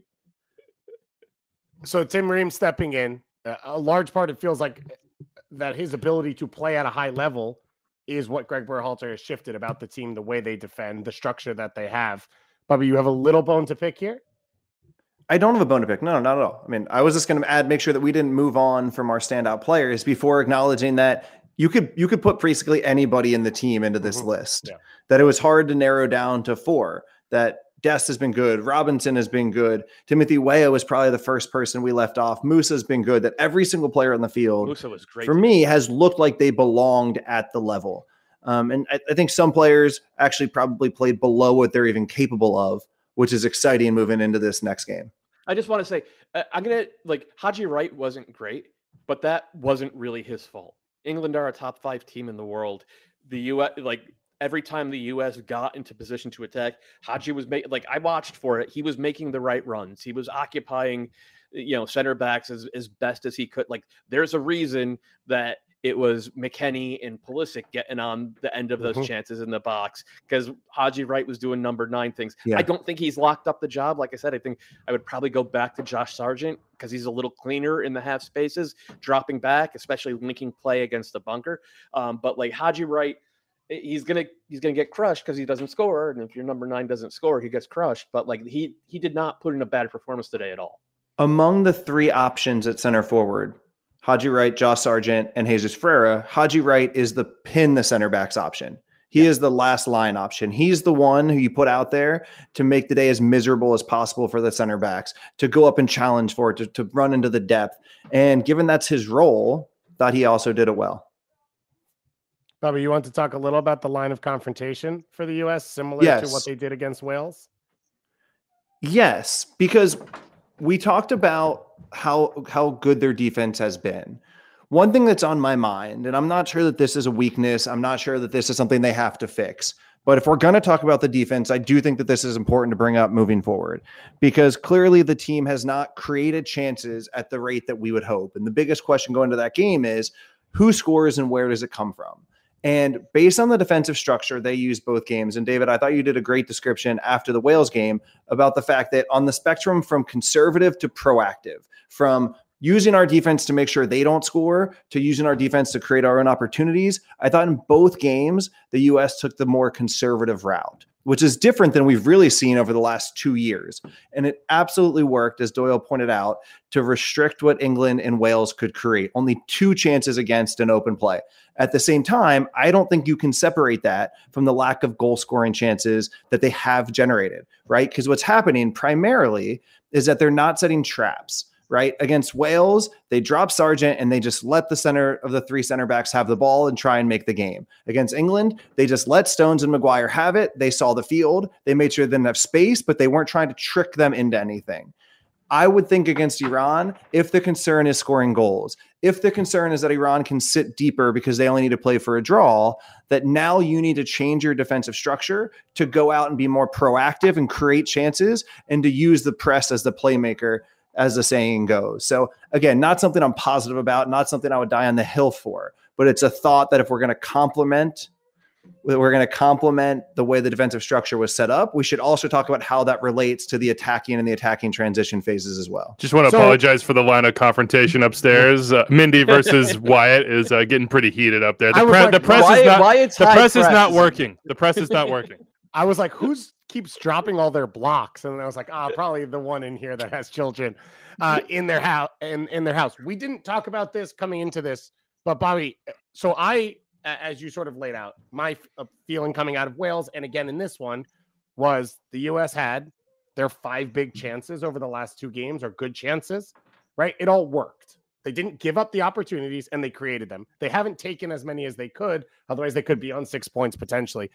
So Tim Ream stepping in, a large part, it feels like that his ability to play at a high level is what Greg Berhalter has shifted about the team, the way they defend, the structure that they have. Bubby, you have a little bone to pick here? I don't have a bone to pick. No, not at all. I mean, I was just going to make sure that we didn't move on from our standout players before acknowledging that you could put basically anybody in the team into this list. Yeah. That it was hard to narrow down to four. That Dest has been good. Robinson has been good. Timothy Weah was probably the first person we left off. Musa's been good. That every single player on the field, Musa was great for me, has looked like they belonged at the level. And I think some players actually probably played below what they're even capable of, which is exciting moving into this next game. I just want to say, Haji Wright wasn't great, but that wasn't really his fault. England are a top 5 team in the world. The U.S., every time the U.S. got into position to attack, Haji was I watched for it. He was making the right runs. He was occupying, center backs as best as he could. There's a reason that it was McKennie and Pulisic getting on the end of those chances in the box because Haji Wright was doing number 9 things. Yeah. I don't think he's locked up the job. Like I said, I think I would probably go back to Josh Sargent because he's a little cleaner in the half spaces, dropping back, especially linking play against the bunker. But like Haji Wright, he's gonna get crushed because he doesn't score, and if your number 9 doesn't score, he gets crushed. But like he did not put in a bad performance today at all. Among the 3 options at center forward, Haji Wright, Josh Sargent, and Jesus Ferreira, Haji Wright is the center backs option. He is the last line option. He's the one who you put out there to make the day as miserable as possible for the center backs, to go up and challenge for it, to run into the depth. And given that's his role, thought he also did it well. Bobby, you want to talk a little about the line of confrontation for the U.S., similar to what they did against Wales? Yes, because we talked about how good their defense has been. One thing that's on my mind, and I'm not sure that this is a weakness, I'm not sure that this is something they have to fix, but if we're going to talk about the defense, I do think that this is important to bring up moving forward, because clearly the team has not created chances at the rate that we would hope. And the biggest question going to that game is who scores and where does it come from? And based on the defensive structure they used both games, and David, I thought you did a great description after the Wales game about the fact that on the spectrum from conservative to proactive, from using our defense to make sure they don't score to using our defense to create our own opportunities, I thought in both games, the U.S. took the more conservative route, which is different than we've really seen over the last 2 years. And it absolutely worked, as Doyle pointed out, to restrict what England and Wales could create. Only 2 chances against an open play. At the same time, I don't think you can separate that from the lack of goal scoring chances that they have generated, right? Because what's happening primarily is that they're not setting traps. Right? Against Wales, they drop Sargent and they just let the center of the 3 center backs have the ball and try and make the game. Against England, they just let Stones and Maguire have it. They saw the field. They made sure they didn't have space, but they weren't trying to trick them into anything. I would think against Iran, if the concern is scoring goals, if the concern is that Iran can sit deeper because they only need to play for a draw, that now you need to change your defensive structure to go out and be more proactive and create chances and to use the press as the playmaker, as the saying goes. So again, not something I'm positive about, not something I would die on the hill for, but it's a thought that if we're going to complement the way the defensive structure was set up, we should also talk about how that relates to the attacking and the attacking transition phases as well. Just want to apologize for the line of confrontation upstairs. Mindy versus Wyatt is getting pretty heated up there. The press is not working. The press is not working. I was like, who's keeps dropping all their blocks? And I was like, probably the one in here that has children in their house. In their house. We didn't talk about this coming into this, but Bobby, so as you sort of laid out, my feeling coming out of Wales, and again in this one, was the U.S. had their 5 big chances over the last 2 games are good chances, right? It all worked. They didn't give up the opportunities and they created them. They haven't taken as many as they could. Otherwise, they could be on 6 points potentially.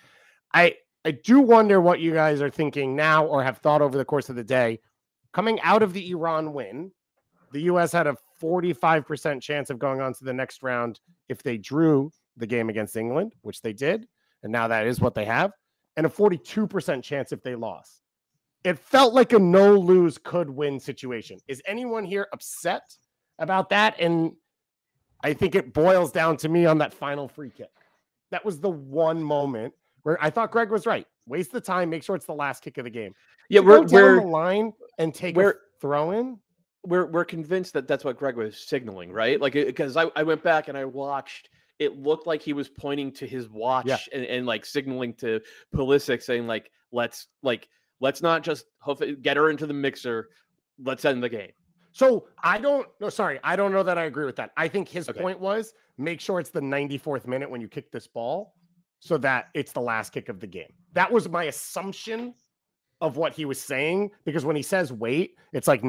I do wonder what you guys are thinking now or have thought over the course of the day. Coming out of the Iran win, the U.S. had a 45% chance of going on to the next round if they drew the game against England, which they did, and now that is what they have, and a 42% chance if they lost. It felt like a no-lose could-win situation. Is anyone here upset about that? And I think it boils down to me on that final free kick. That was the one moment where I thought Greg was right. Waste the time, make sure it's the last kick of the game. Yeah, we're down the line and take a throw in. We're convinced that that's what Greg was signaling, right? Like, because I went back and I watched. It looked like he was pointing to his watch and like signaling to Pulisic, saying let's not just get her into the mixer. Let's end the game. So I don't know that I agree with that. I think his point was make sure it's the 94th minute when you kick this ball, so that it's the last kick of the game. That was my assumption of what he was saying, because when he says wait, it's like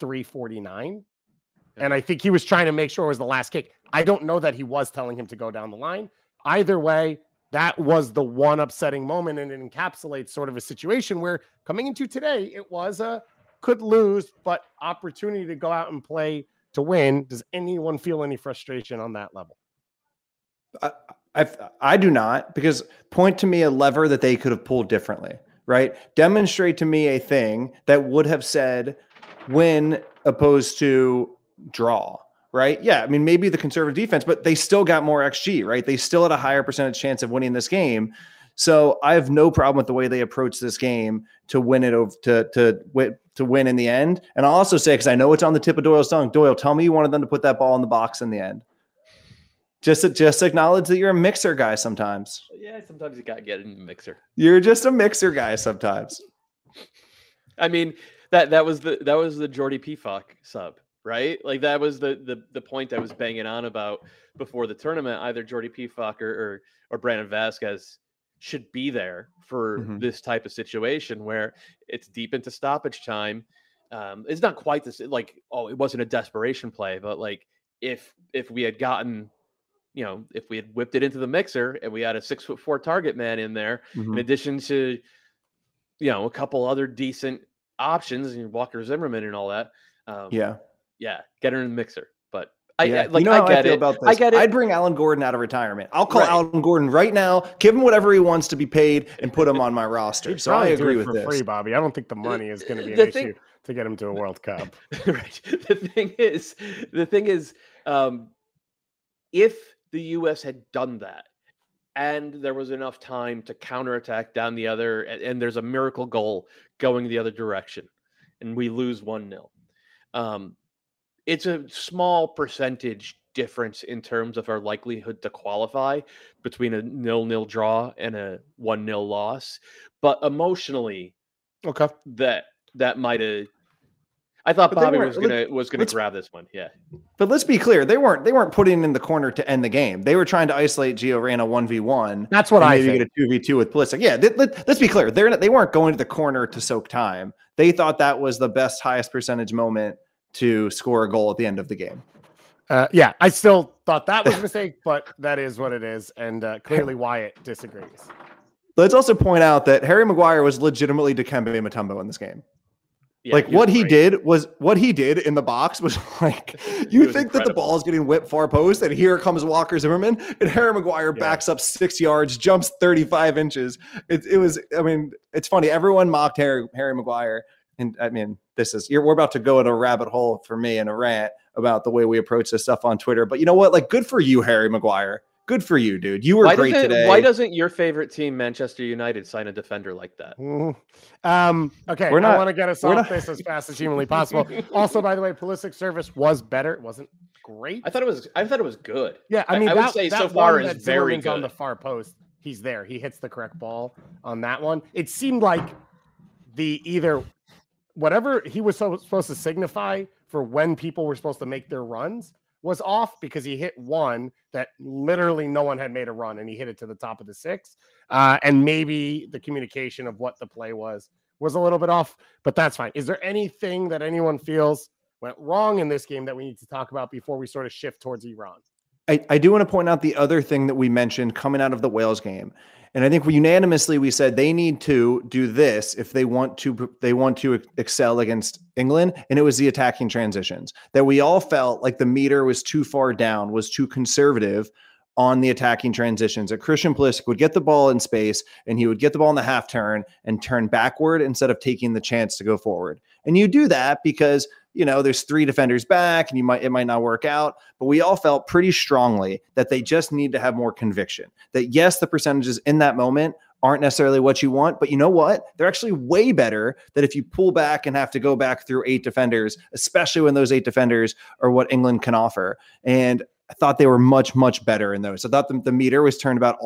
93-49. And I think he was trying to make sure it was the last kick. I don't know that he was telling him to go down the line. Either way, that was the one upsetting moment, and it encapsulates sort of a situation where coming into today, it was a could lose, but opportunity to go out and play to win. Does anyone feel any frustration on that level? I do not, because point to me a lever that they could have pulled differently, right? Demonstrate to me a thing that would have said win opposed to draw, right? Yeah, I mean, maybe the conservative defense, but they still got more XG, right? They still had a higher percentage chance of winning this game. So I have no problem with the way they approach this game to win it over to win in the end. And I'll also say, because I know it's on the tip of Doyle's tongue, Doyle, tell me you wanted them to put that ball in the box in the end. Just acknowledge that you're a mixer guy sometimes. Yeah, sometimes you gotta get in the mixer. You're just a mixer guy sometimes. I mean, that was the Jordy Pefok sub, right? Like that was the point I was banging on about before the tournament. Either Jordy Pefok or Brandon Vasquez should be there for this type of situation where it's deep into stoppage time. It's not quite this, like, oh, it wasn't a desperation play, but like if we had gotten, if we had whipped it into the mixer and we had a 6'4" target man in there, in addition to, a couple other decent options and Walker Zimmerman and all that. Get her in the mixer. But I get it. About this. I get it. I'd bring Alan Gordon out of retirement. I'll call Alan Gordon right now, give him whatever he wants to be paid, and put him on my roster. So I agree with this. Free, Bobby. I don't think the money is going to be an issue to get him to a World Cup. Right. The thing is, if the U.S. had done that, and there was enough time to counterattack down the other, and there's a miracle goal going the other direction, and we lose 1-0. It's a small percentage difference in terms of our likelihood to qualify between a 0-0 draw and a 1-0 loss. But emotionally, that might have. I thought Bobby was gonna grab this one. Yeah. But let's be clear, they weren't putting in the corner to end the game. They were trying to isolate Gio Reyna 1v1. That's what I think. Maybe get a 2v2 with Pulisic. Yeah, let's be clear. They weren't going to the corner to soak time. They thought that was the best, highest percentage moment to score a goal at the end of the game. I still thought that was a mistake, but that is what it is. And clearly Wyatt disagrees. Let's also point out that Harry Maguire was legitimately Dikembe Mutombo in this game. Yeah, what he did in the box was like, you think that the ball is getting whipped far post, and here comes Walker Zimmerman, and Harry Maguire backs up 6 yards, jumps 35 inches. It's funny. Everyone mocked Harry Maguire. And I mean, we're about to go in a rabbit hole for me and a rant about the way we approach this stuff on Twitter. But you know what? Like, good for you, Harry Maguire. Good for you, dude. You were great today. Why doesn't your favorite team, Manchester United, sign a defender like that? Okay, I want to get us off this as fast as humanly possible. Also, by the way, Pulisic's service was better. It wasn't great. I thought it was good. Yeah, I mean, I would say so far is very good. On the far post, he's there. He hits the correct ball on that one. It seemed like whatever he was supposed to signify for when people were supposed to make their runs was off, because he hit one that literally no one had made a run, and he hit it to the top of the 6. And maybe the communication of what the play was a little bit off, but that's fine. Is there anything that anyone feels went wrong in this game that we need to talk about before we sort of shift towards Iran? I do want to point out the other thing that we mentioned coming out of the Wales game. And I think we said they need to do this if they want to excel against England. And it was the attacking transitions that we all felt like the meter was too far down, was too conservative on the attacking transitions. That Christian Pulisic would get the ball in space, and he would get the ball in the half turn and turn backward instead of taking the chance to go forward. And you do that because, there's 3 defenders back, and it might not work out. But we all felt pretty strongly that they just need to have more conviction. That yes, the percentages in that moment aren't necessarily what you want, but you know what? They're actually way better than if you pull back and have to go back through 8 defenders, especially when those 8 defenders are what England can offer. And I thought they were much, much better in those. I thought the meter was turned about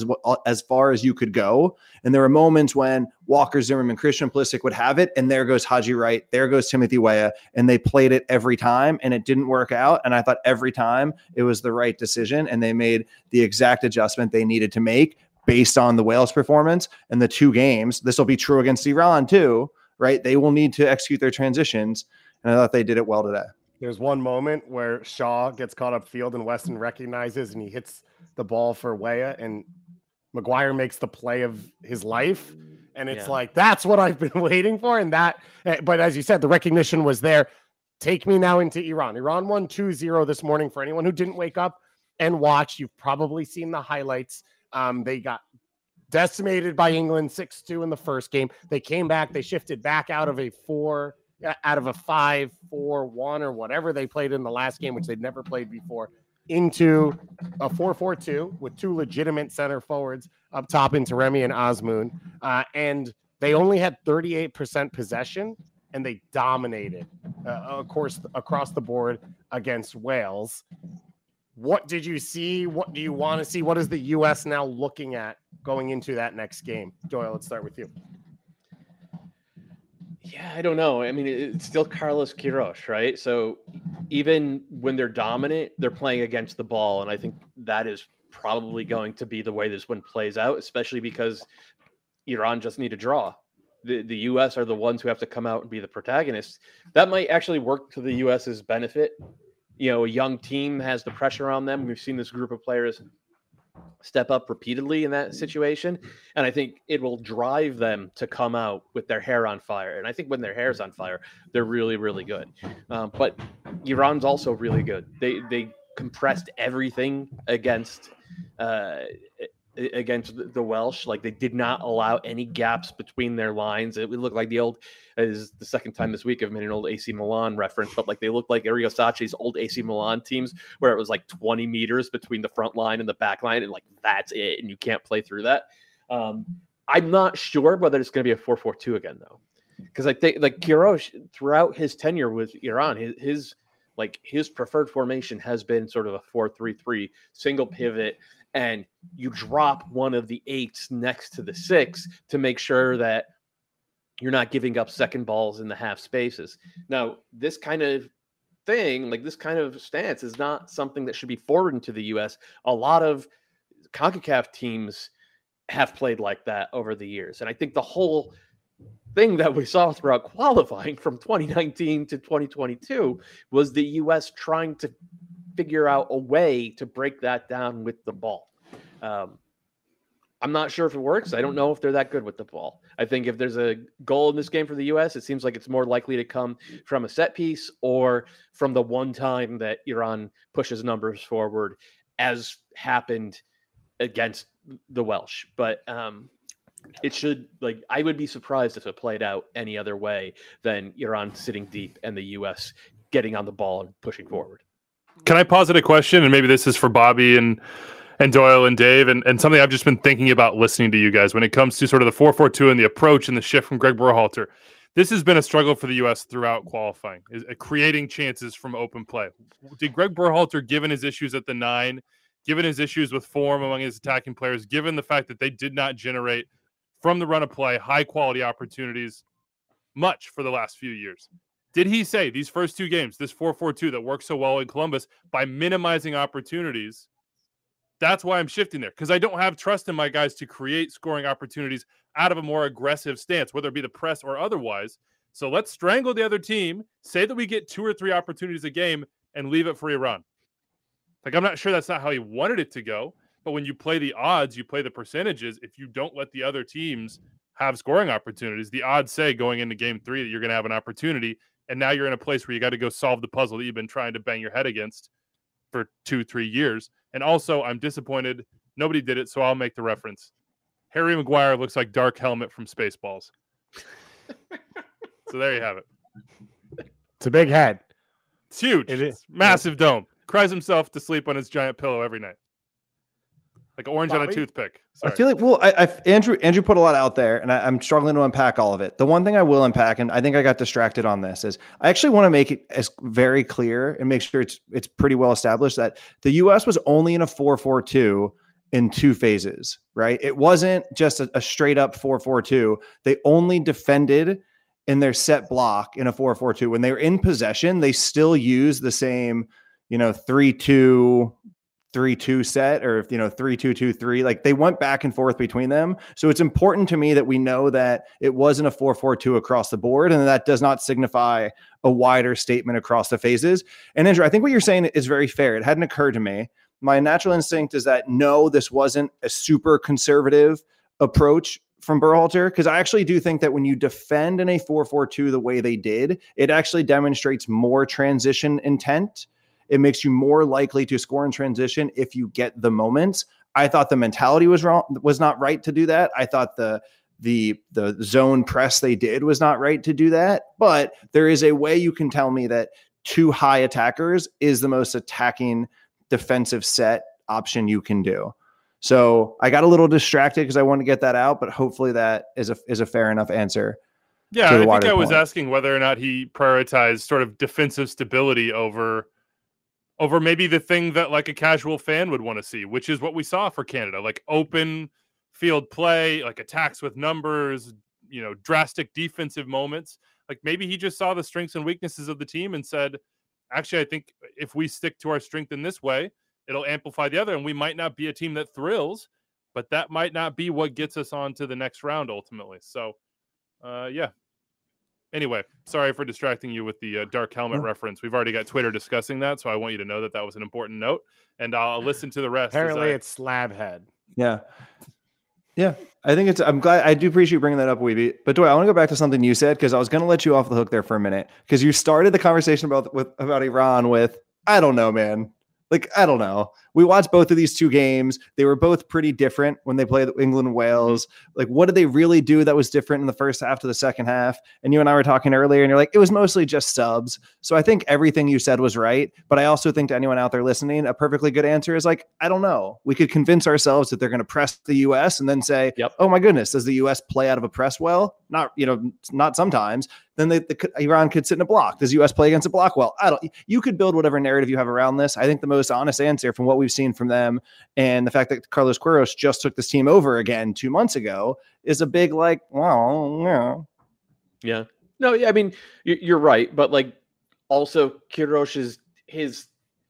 as far as you could go. And there were moments when Walker Zimmerman, Christian Pulisic would have it, and there goes Haji Wright, there goes Timothy Weah, and they played it every time, and it didn't work out. And I thought every time it was the right decision, and they made the exact adjustment they needed to make based on the Wales performance and the 2 games. This will be true against Iran too, right? They will need to execute their transitions, and I thought they did it well today. There's one moment where Shaw gets caught up field and Weston recognizes, and he hits the ball for Weah, and Maguire makes the play of his life. And it's like, that's what I've been waiting for. And but as you said, the recognition was there. Take me now into Iran. Iran won 2-0 this morning. For anyone who didn't wake up and watch, you've probably seen the highlights. They got decimated by England 6-2 in the first game. They came back. They shifted back out of a 4 out of a 5-4-1 or whatever they played in the last game, which they'd never played before, into a 4-4-2 with two legitimate center forwards up top into Remy and Azmoun. And they only had 38% possession, and they dominated, of course, across the board against Wales. What did you see? What do you want to see? What is the U.S. now looking at going into that next game? Doyle, let's start with you. Yeah, I don't know. I mean, it's still Carlos Queiroz, right? So even when they're dominant, they're playing against the ball. And I think that is probably going to be the way this one plays out, especially because Iran just need to draw. The U.S. are the ones who have to come out and be the protagonists. That might actually work to the U.S.'s benefit. You know, a young team has the pressure on them. We've seen this group of players step up repeatedly in that situation. And I think it will drive them to come out with their hair on fire. And I think when their hair's on fire, they're really, really good. But Iran's also really good. They compressed everything against the Welsh. Like, they did not allow any gaps between their lines. It would look like the second time this week I've made an old AC Milan reference, but like they look like Arrigo Sacchi's old AC Milan teams where it was like 20 meters between the front line and the back line, and like that's it, and you can't play through that. I'm not sure whether it's going to be a 4-4-2 again though, because I think like Queiroz throughout his tenure with Iran, his preferred formation has been sort of a 4-3-3 single pivot, and you drop one of the 8s next to the 6 to make sure that you're not giving up second balls in the half spaces. Now, this kind of thing, like this kind of stance, is not something that should be foreign to the U.S. A lot of CONCACAF teams have played like that over the years. And I think the whole thing that we saw throughout qualifying from 2019 to 2022 was the U.S. trying to figure out a way to break that down with the ball. I'm not sure if it works. I don't know if they're that good with the ball. I think if there's a goal in this game for the U.S., it seems like it's more likely to come from a set piece or from the one time that Iran pushes numbers forward, as happened against the Welsh. But it should, like, I would be surprised if it played out any other way than Iran sitting deep and the U.S. getting on the ball and pushing forward. Can I posit a question? And maybe this is for Bobby and Doyle and Dave, and something I've just been thinking about listening to you guys when it comes to sort of the 4-4-2 and the approach and the shift from Greg Berhalter. This has been a struggle for the U.S. throughout qualifying, is creating chances from open play. Did Greg Berhalter, given his issues at the 9, given his issues with form among his attacking players, given the fact that they did not generate from the run of play high-quality opportunities much for the last few years, did he say these first 2 games, this 4-4-2 that worked so well in Columbus, by minimizing opportunities, that's why I'm shifting there, because I don't have trust in my guys to create scoring opportunities out of a more aggressive stance, whether it be the press or otherwise. So let's strangle the other team, say that we get 2 or 3 opportunities a game, and leave it for Iran. Like, I'm not sure that's not how he wanted it to go, but when you play the odds, you play the percentages. If you don't let the other teams have scoring opportunities, the odds say going into game 3 that you're going to have an opportunity, and now you're in a place where you got to go solve the puzzle that you've been trying to bang your head against for 2-3 years. And also, I'm disappointed nobody did it, so I'll make the reference. Harry Maguire looks like Dark Helmet from Spaceballs. So there you have it. It's a big head. It's huge. It is. Massive dome. Cries himself to sleep on his giant pillow every night. Like orange on a toothpick. Sorry. I feel like, well, Andrew put a lot out there, and I'm struggling to unpack all of it. The one thing I will unpack, and I think I got distracted on this, is I actually want to make it as very clear and make sure it's pretty well established that the U.S. was only in a 4-4-2 in 2 phases, right? It wasn't just a straight up 4-4-2. They only defended in their set block in a 4-4-2. When they were in possession, they still use the same, 3-2 set, or 3-2-2-3. Like, they went back and forth between them. So it's important to me that we know that it wasn't a 4-4-2 across the board, and that does not signify a wider statement across the phases. And Andrew, I think what you're saying is very fair. It hadn't occurred to me. My natural instinct is that no, this wasn't a super conservative approach from Berhalter, because I actually do think that when you defend in a 4-4-2 the way they did, it actually demonstrates more transition intent. It makes you more likely to score in transition if you get the moments. I thought the mentality was wrong, was not right to do that. I thought the the zone press they did was not right to do that. But there is a way you can tell me that two high attackers is the most attacking defensive set option you can do. So I got a little distracted because I wanted to get that out, but hopefully that is a fair enough answer. Yeah, I think I was asking whether or not he prioritized sort of defensive stability over maybe the thing that like a casual fan would want to see, which is what we saw for Canada, like open field play, like attacks with numbers, drastic defensive moments. Like maybe he just saw the strengths and weaknesses of the team and said, actually, I think if we stick to our strength in this way, it'll amplify the other, and we might not be a team that thrills, but that might not be what gets us on to the next round ultimately. So, yeah. Anyway, sorry for distracting you with the dark helmet reference. We've already got Twitter discussing that, so I want you to know that was an important note, and I'll listen to the rest. Apparently, it's slab head. Yeah. Yeah, I think I'm glad. I do appreciate you bringing that up, Weeby. But Dwayne, I want to go back to something you said because I was going to let you off the hook there for a minute because you started the conversation about Iran with, I don't know, man. Like, I don't know. We watched both of these two games. They were both pretty different when they played England and Wales. Like, what did they really do that was different in the first half to the second half? And you and I were talking earlier, and you're like, it was mostly just subs. So I think everything you said was right. But I also think to anyone out there listening, a perfectly good answer is like, I don't know. We could convince ourselves that they're going to press the U.S. and then say, oh my goodness, does the U.S. play out of a press well? Not sometimes. Then Iran could sit in a block. Does U.S. play against a block well? You could build whatever narrative you have around this. I think the most honest answer from what we've seen from them and the fact that Carlos Queiroz just took this team over again 2 months ago is a big like, well, yeah. Yeah. No, I mean, you're right. But like also Queiroz's his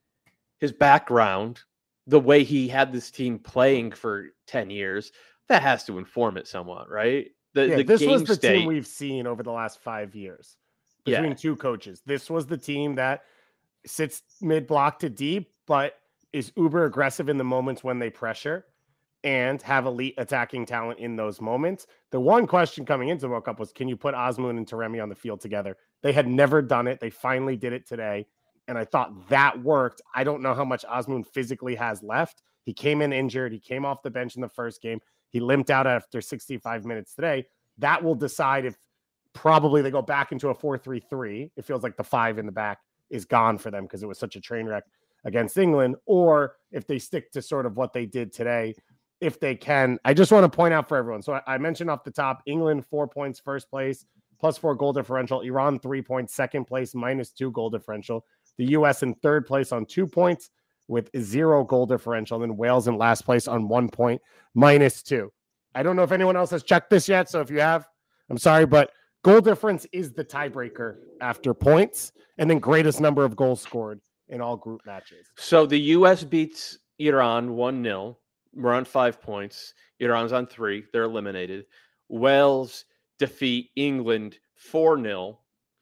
background, the way he had this team playing for 10 years, that has to inform it somewhat, right? This was the team we've seen over the last 5 years between two coaches. This was the team that sits mid-block to deep, but is uber aggressive in the moments when they pressure and have elite attacking talent in those moments. The one question coming into the World Cup was, can you put Azmoun and Taremi on the field together? They had never done it. They finally did it today, and I thought that worked. I don't know how much Azmoun physically has left. He came in injured. He came off the bench in the first game. He limped out after 65 minutes today. That will decide if probably they go back into a 4-3-3. It feels like the 5 in the back is gone for them because it was such a train wreck against England, or if they stick to sort of what they did today, if they can. I just want to point out for everyone. So I mentioned off the top, England 4 points, first place, +4 goal differential. Iran 3 points, second place, -2 goal differential. The U.S. in third place on 2 points with 0 goal differential. And then Wales in last place on 1 point, -2. I don't know if anyone else has checked this yet. So if you have, I'm sorry, but goal difference is the tiebreaker after points, and then greatest number of goals scored in all group matches. So the U.S. beats Iran 1-0. We're on 5 points. Iran's on 3. They're eliminated. Wales defeat England 4-0.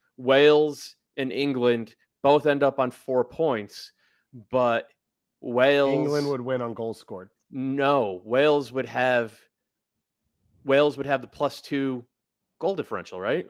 Wales and England both end up on 4 points, but England would win on goals scored. No, Wales would have the +2 goal differential, right?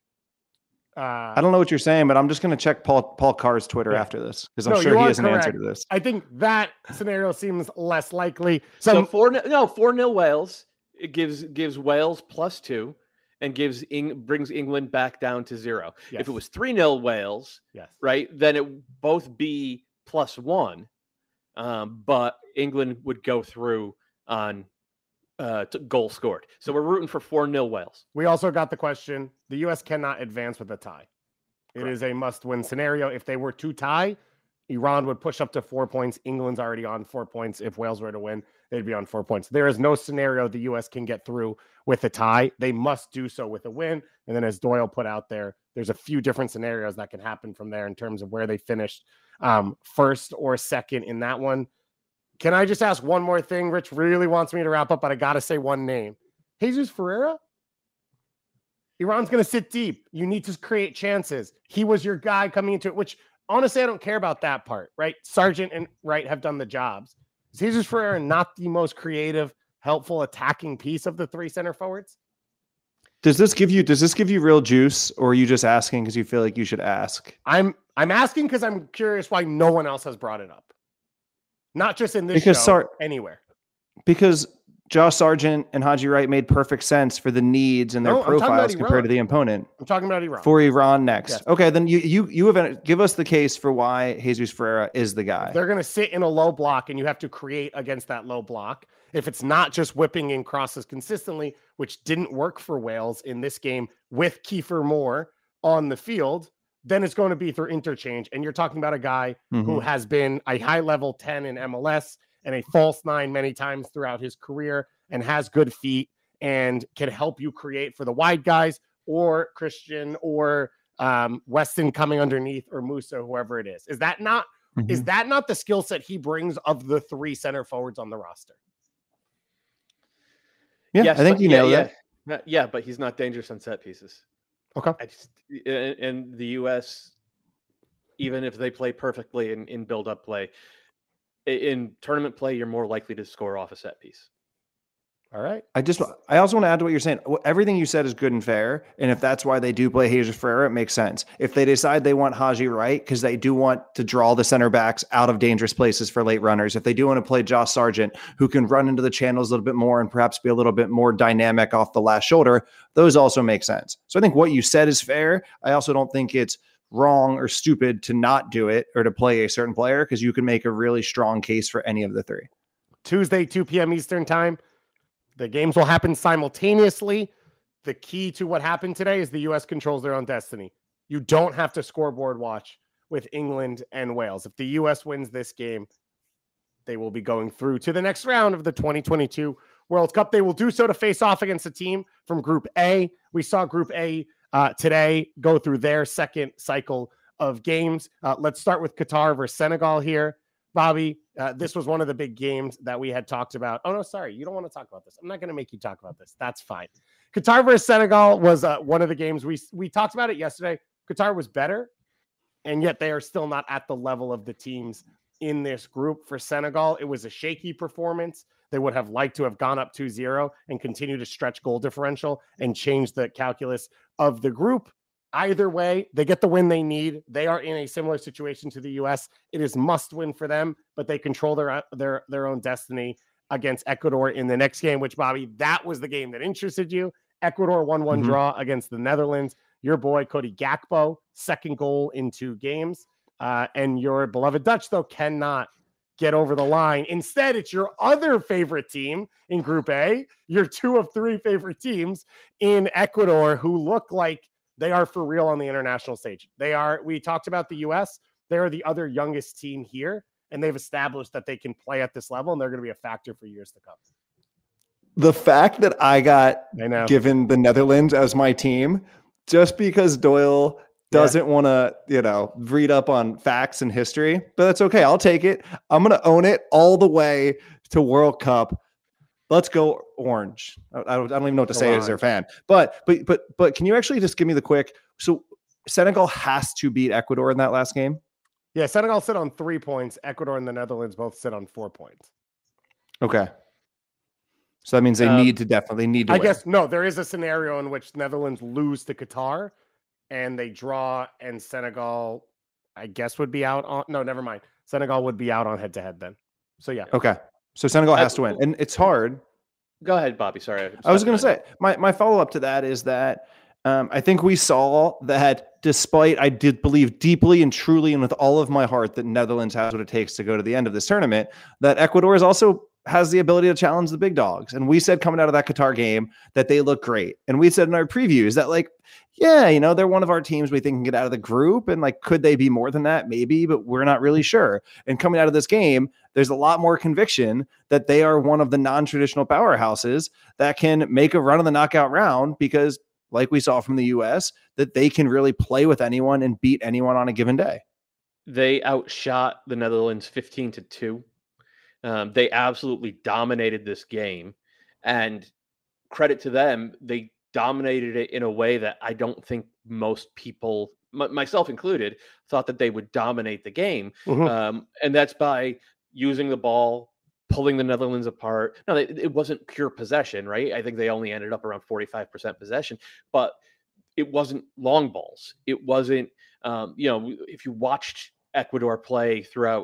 I don't know what you're saying, but I'm just going to check Paul Carr's Twitter after this because I'm sure he has an answer to this. I think that scenario seems less likely. So 4-0 Wales. It gives Wales +2 and brings England back down to 0. Yes. If it was 3-0 Wales, right, then it would both be +1, but England would go through on goal scored. So we're rooting for 4-0 Wales. We also got the question, the U.S. cannot advance with a tie. It is a must-win scenario. If they were to tie, Iran would push up to 4 points. England's already on 4 points. If Wales were to win, they'd be on 4 points. There is no scenario the U.S. can get through with a tie. They must do so with a win. And then as Doyle put out there, there's a few different scenarios that can happen from there in terms of where they finished first or second in that one. Can I just ask one more thing? Rich really wants me to wrap up, but I got to say one name. Jesus Ferreira? Iran's going to sit deep. You need to create chances. He was your guy coming into it, which honestly, I don't care about that part, right? Sargent and Wright have done the jobs. Is Jesus Ferreira not the most creative, helpful attacking piece of the 3 center forwards? Does this give you real juice, or are you just asking because you feel like you should ask? I'm asking because I'm curious why no one else has brought it up. Not just in this show, anywhere. Because Josh Sargent and Haji Wright made perfect sense for the needs and their profiles compared to the opponent. I'm talking about Iran. For Iran next. Yes. Okay, then you have give us the case for why Jesus Ferreira is the guy. They're going to sit in a low block, and you have to create against that low block. If it's not just whipping in crosses consistently, which didn't work for Wales in this game with Kiefer Moore on the field, then it's going to be through interchange. And you're talking about a guy who has been a high-level 10 in MLS and a false 9 many times throughout his career and has good feet and can help you create for the wide guys or Christian or Weston coming underneath or Musa, whoever it is. Is that not the skill set he brings of the 3 center forwards on the roster? Yeah, yes, I think you nailed it. Yeah, but he's not dangerous on set pieces. Okay. In the U.S., even if they play perfectly in build-up play, in tournament play, you're more likely to score off a set piece. All right. I also want to add to what you're saying. Everything you said is good and fair. And if that's why they do play Jesus Ferreira, it makes sense. If they decide they want Haji Wright because they do want to draw the center backs out of dangerous places for late runners, if they do want to play Josh Sargent, who can run into the channels a little bit more and perhaps be a little bit more dynamic off the last shoulder, those also make sense. So I think what you said is fair. I also don't think it's wrong or stupid to not do it or to play a certain player because you can make a really strong case for any of the 3. Tuesday, 2 p.m. Eastern time. The games will happen simultaneously. The key to what happened today is the U.S. controls their own destiny. You don't have to scoreboard watch with England and Wales. If the U.S. wins this game, they will be going through to the next round of the 2022 World Cup. They will do so to face off against a team from Group A. We saw Group A today go through their second cycle of games. Let's start with Qatar versus Senegal here. Bobby, this was one of the big games that we had talked about. Oh, no, sorry. You don't want to talk about this. I'm not going to make you talk about this. That's fine. Qatar versus Senegal was one of the games. We talked about it yesterday. Qatar was better, and yet they are still not at the level of the teams in this group. For Senegal, it was a shaky performance. They would have liked to have gone up 2-0 and continue to stretch goal differential and change the calculus of the group. Either way, they get the win they need. They are in a similar situation to the U.S. It is must win for them, but they control their own destiny against Ecuador in the next game, which, Bobby, that was the game that interested you. Ecuador 1-1 draw against the Netherlands. Your boy, Cody Gakpo, second goal in 2 games. And your beloved Dutch, though, cannot get over the line. Instead, it's your other favorite team in Group A, your 2 of 3 favorite teams in Ecuador, who look like they are for real on the international stage. We talked about the U.S. They are the other youngest team here, and they've established that they can play at this level, and they're going to be a factor for years to come. The fact that I got given the Netherlands as my team, just because Doyle doesn't want to, read up on facts and history, but that's okay. I'll take it. I'm going to own it all the way to World Cup. Let's go orange. I don't even know what to say as their fan. But can you actually just give me the quick? So Senegal has to beat Ecuador in that last game? Yeah, Senegal sit on 3 points. Ecuador and the Netherlands both sit on 4 points. Okay. So that means they need to win. Guess, no, there is a scenario in which Netherlands lose to Qatar and they draw and Senegal, I guess, would be out on. No, never mind. Senegal would be out on head-to-head then. So, yeah. Okay. So Senegal has to win. And it's hard. Go ahead, Bobby. Sorry. I was going to say, my follow-up to that is that I think we saw that despite I did believe deeply and truly and with all of my heart that Netherlands has what it takes to go to the end of this tournament, that Ecuador is also has the ability to challenge the big dogs. And we said coming out of that Qatar game that they look great. And we said in our previews that they're one of our teams we think can get out of the group. And could they be more than that? Maybe, but we're not really sure. And coming out of this game, there's a lot more conviction that they are one of the non-traditional powerhouses that can make a run of the knockout round because like we saw from the US, that they can really play with anyone and beat anyone on a given day. They outshot the Netherlands 15-2. They absolutely dominated this game, and credit to them, they dominated it in a way that I don't think most people, myself included, thought that they would dominate the game. And that's by using the ball, pulling the Netherlands apart. No, it wasn't pure possession, right? I think they only ended up around 45% possession, but it wasn't long balls. It wasn't, if you watched Ecuador play throughout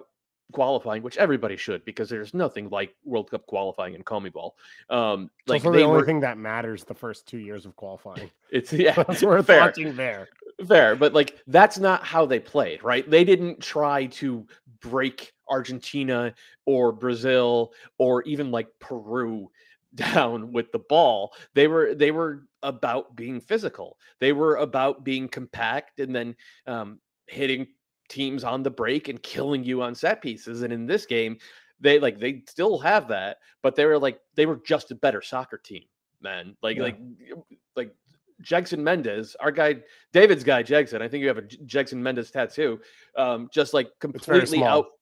qualifying, which everybody should, because there's nothing like World Cup qualifying in CONMEBOL. It's also the only thing that matters the first 2 years of qualifying. It's That's worth fair. watching there. Fair, but like that's not how they played, right? They didn't try to break Argentina or Brazil or even like Peru down with the ball. They were about being physical. They were about being compact and then hitting teams on the break and killing you on set pieces. And in this game, they still have that, but they were just a better soccer team, man. Like Jegson Mendes, our guy, David's guy, Jegson. I think you have a Jegson Mendes tattoo. Just like completely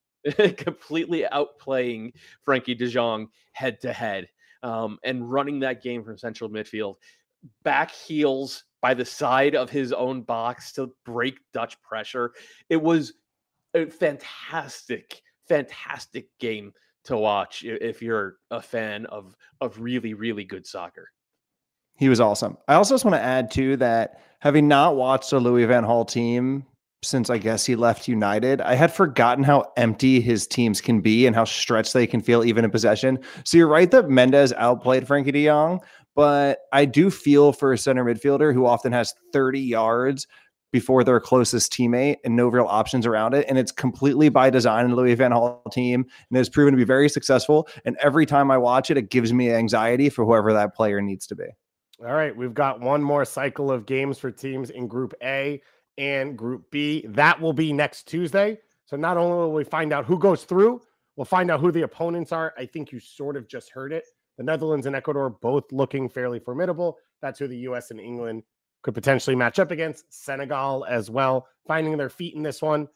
outplaying Frankie de Jong head to head, and running that game from central midfield, back heels by the side of his own box to break Dutch pressure. It was a fantastic game to watch if you're a fan of really, really good soccer. He was awesome. I also just want to add too that having not watched a Louis van Gaal team since I guess he left United, I had forgotten how empty his teams can be and how stretched they can feel even in possession. So you're right that Mendes outplayed Frankie de Jong, but I do feel for a center midfielder who often has 30 yards before their closest teammate and no real options around it. And it's completely by design in the Louis van Gaal team, and it's proven to be very successful. And every time I watch it, it gives me anxiety for whoever that player needs to be. All right, we've got one more cycle of games for teams in Group A and Group B. That will be next Tuesday. So not only will we find out who goes through, we'll find out who the opponents are. I think you sort of just heard it. The Netherlands and Ecuador both looking fairly formidable. That's who the U.S. and England could potentially match up against. Senegal as well, finding their feet in this one.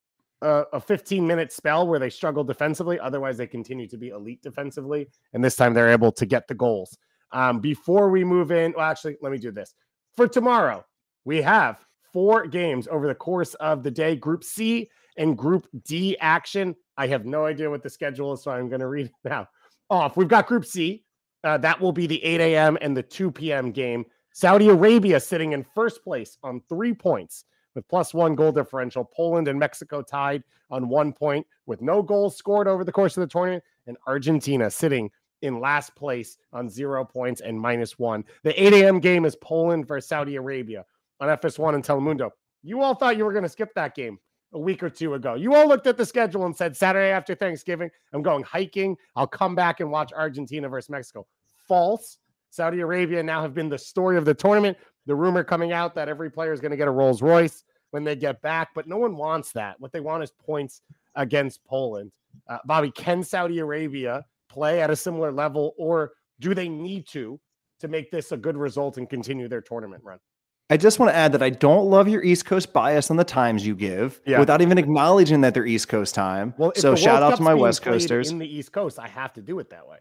A 15-minute spell where they struggle defensively. Otherwise, they continue to be elite defensively. And this time they're able to get the goals. Before we move in, well, actually, let me do this. For tomorrow, we have 4 games over the course of the day. Group C and Group D action. I have no idea what the schedule is, so I'm going to read it now. Off. We've got Group C. That will be the 8 a.m. and the 2 p.m. game. Saudi Arabia sitting in first place on 3 points with +1 goal differential. Poland and Mexico tied on 1 point with no goals scored over the course of the tournament. And Argentina sitting in last place on 0 points and -1. The 8 a.m. game is Poland versus Saudi Arabia on FS1 and Telemundo. You all thought you were going to skip that game a week or two ago. You all looked at the schedule and said, Saturday after Thanksgiving, I'm going hiking. I'll come back and watch Argentina versus Mexico. False. Saudi Arabia now have been the story of the tournament. The rumor coming out that every player is going to get a Rolls Royce when they get back, but no one wants that. What they want is points against Poland. Bobby, can Saudi Arabia play at a similar level, or do they need to make this a good result and continue their tournament run? I just want to add that I don't love your East Coast bias on the times you give without even acknowledging that they're East Coast time. Well, so shout out to my West Coasters. In the East Coast, I have to do it that way.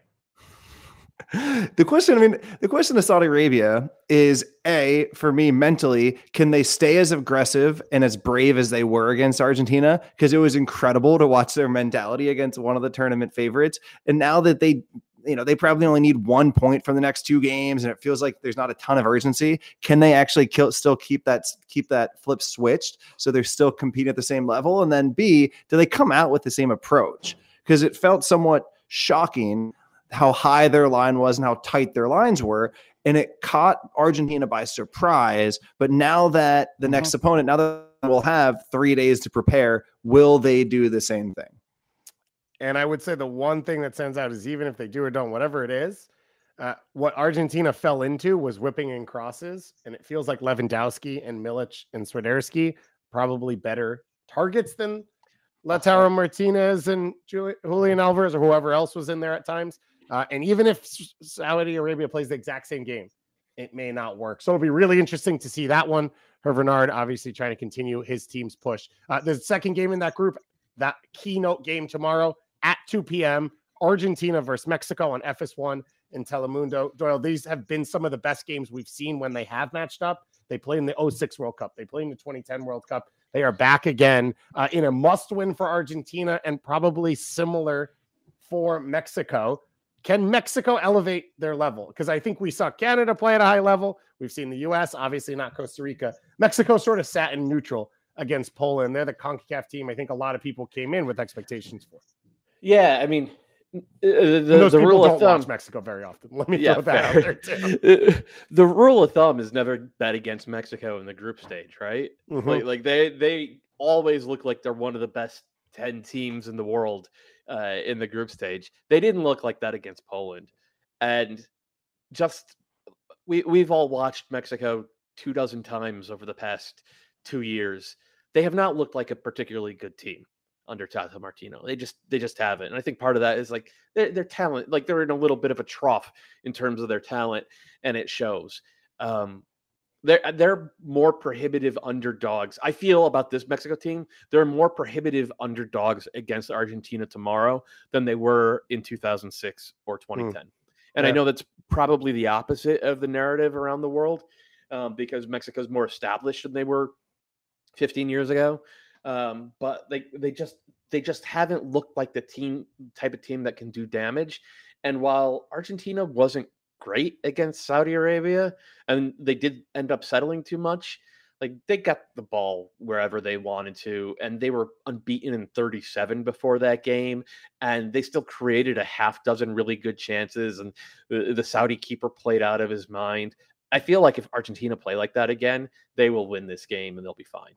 The question to Saudi Arabia is, A, for me mentally, can they stay as aggressive and as brave as they were against Argentina? Because it was incredible to watch their mentality against one of the tournament favorites. And now that they probably only need 1 point from the next 2 games, and it feels like there's not a ton of urgency. Can they actually still keep that flip switched so they're still competing at the same level? And then B, do they come out with the same approach? Because it felt somewhat shocking how high their line was and how tight their lines were, and it caught Argentina by surprise. But now that the next opponent, now that we'll have 3 days to prepare, will they do the same thing? And I would say the one thing that stands out is, even if they do or don't, whatever it is, what Argentina fell into was whipping in crosses. And it feels like Lewandowski and Milic and Swiderski probably better targets than Lautaro Martinez and Julian Alvarez or whoever else was in there at times. And even if Saudi Arabia plays the exact same game, it may not work. So it'll be really interesting to see that one. Hervé Renard obviously trying to continue his team's push. The second game in that group, that keynote game tomorrow at 2 p.m., Argentina versus Mexico on FS1 and Telemundo. Doyle, these have been some of the best games we've seen when they have matched up. They played in the 2006 World Cup. They played in the 2010 World Cup. They are back again in a must-win for Argentina and probably similar for Mexico. Can Mexico elevate their level? Because I think we saw Canada play at a high level. We've seen the U.S., obviously not Costa Rica. Mexico sort of sat in neutral against Poland. They're the CONCACAF team I think a lot of people came in with expectations for. Yeah, I mean, Those the people rule don't of thumb. watch Mexico very often. Let me throw that out there too. The rule of thumb is never bet against Mexico in the group stage, right? Mhm. Like they always look like they're one of the best 10 teams in the world in the group stage. They didn't look like that against Poland, and just we've all watched Mexico 24 times over the past 2 years. They have not looked like a particularly good team under Tata Martino. They just haven't. And I think part of that is like their talent, like they're in a little bit of a trough in terms of their talent, and it shows. They're more prohibitive underdogs. I feel about this Mexico team, they're more prohibitive underdogs against Argentina tomorrow than they were in 2006 or 2010. And I know that's probably the opposite of the narrative around the world because Mexico's more established than they were 15 years ago. But they just haven't looked like the type of team that can do damage. And while Argentina wasn't great against Saudi Arabia, and they did end up settling too much, like they got the ball wherever they wanted to, and they were unbeaten in 37 before that game, and they still created a half dozen really good chances, and the Saudi keeper played out of his mind. I feel like if Argentina play like that again, they will win this game and they'll be fine.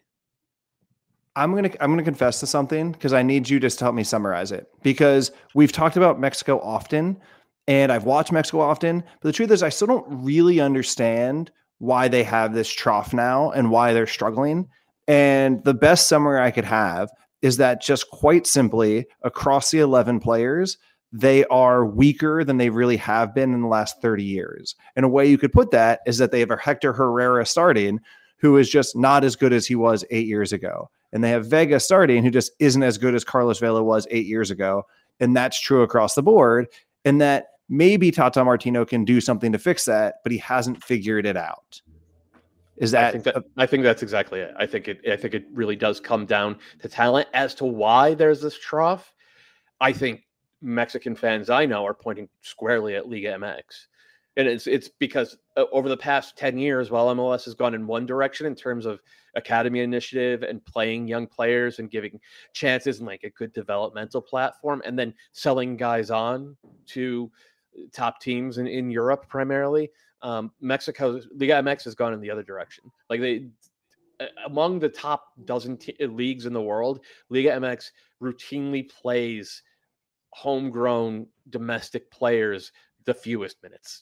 I'm gonna confess to something because I need you just to help me summarize it, because we've talked about Mexico often and I've watched Mexico often, but the truth is I still don't really understand why they have this trough now and why they're struggling. And the best summary I could have is that just quite simply across the 11 players, they are weaker than they really have been in the last 30 years. And a way you could put that is that they have a Hector Herrera starting who is just not as good as he was 8 years ago. And they have Vega starting, who just isn't as good as Carlos Vela was 8 years ago. And that's true across the board. And that maybe Tata Martino can do something to fix that, but he hasn't figured it out. Is that? I think that's exactly it. I think it really does come down to talent. As to why there's this trough, I think Mexican fans I know are pointing squarely at Liga MX. And it's because over the past 10 years, while MLS has gone in one direction in terms of academy initiative and playing young players and giving chances and like a good developmental platform, and then selling guys on to top teams in Europe primarily, Mexico's Liga MX has gone in the other direction. Like they, among the top dozen leagues in the world, Liga MX routinely plays homegrown domestic players the fewest minutes.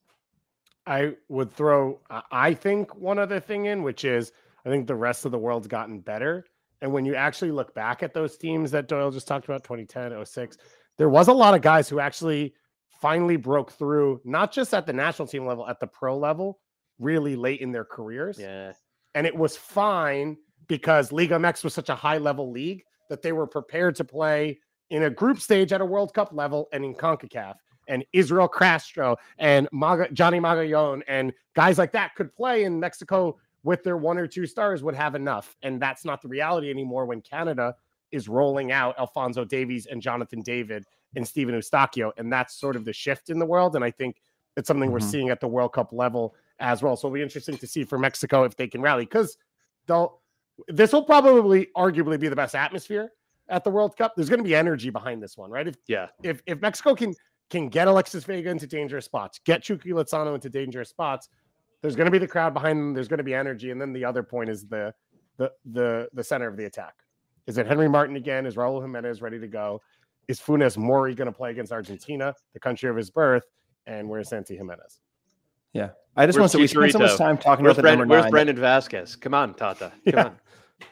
I would throw, I think, one other thing in, which is I think the rest of the world's gotten better. And when you actually look back at those teams that Doyle just talked about, 2010, 06, there was a lot of guys who actually finally broke through, not just at the national team level, at the pro level, really late in their careers. Yeah. And it was fine because Liga MX was such a high level league that they were prepared to play in a group stage at a World Cup level and in CONCACAF. And Israel Castro and Johnny Magallon and guys like that could play in Mexico with their 1 or 2 stars would have enough. And that's not the reality anymore when Canada is rolling out Alphonso Davies and Jonathan David and Steven Eustachio. And that's sort of the shift in the world. And I think it's something we're seeing at the World Cup level as well. So it'll be interesting to see for Mexico if they can rally, because this will probably arguably be the best atmosphere at the World Cup. There's going to be energy behind this one, right? If Mexico can get Alexis Vega into dangerous spots, get Chucky Lozano into dangerous spots, there's going to be the crowd behind them. There's going to be energy. And then the other point is the center of the attack. Is it Henry Martin again? Is Raul Jimenez ready to go? Is Funes Mori going to play against Argentina, the country of his birth? And where's Santi Jimenez? Yeah. I just want to say, we spent so much time talking about the number 9. Where's Brendan Vasquez? Come on, Tata. Come on.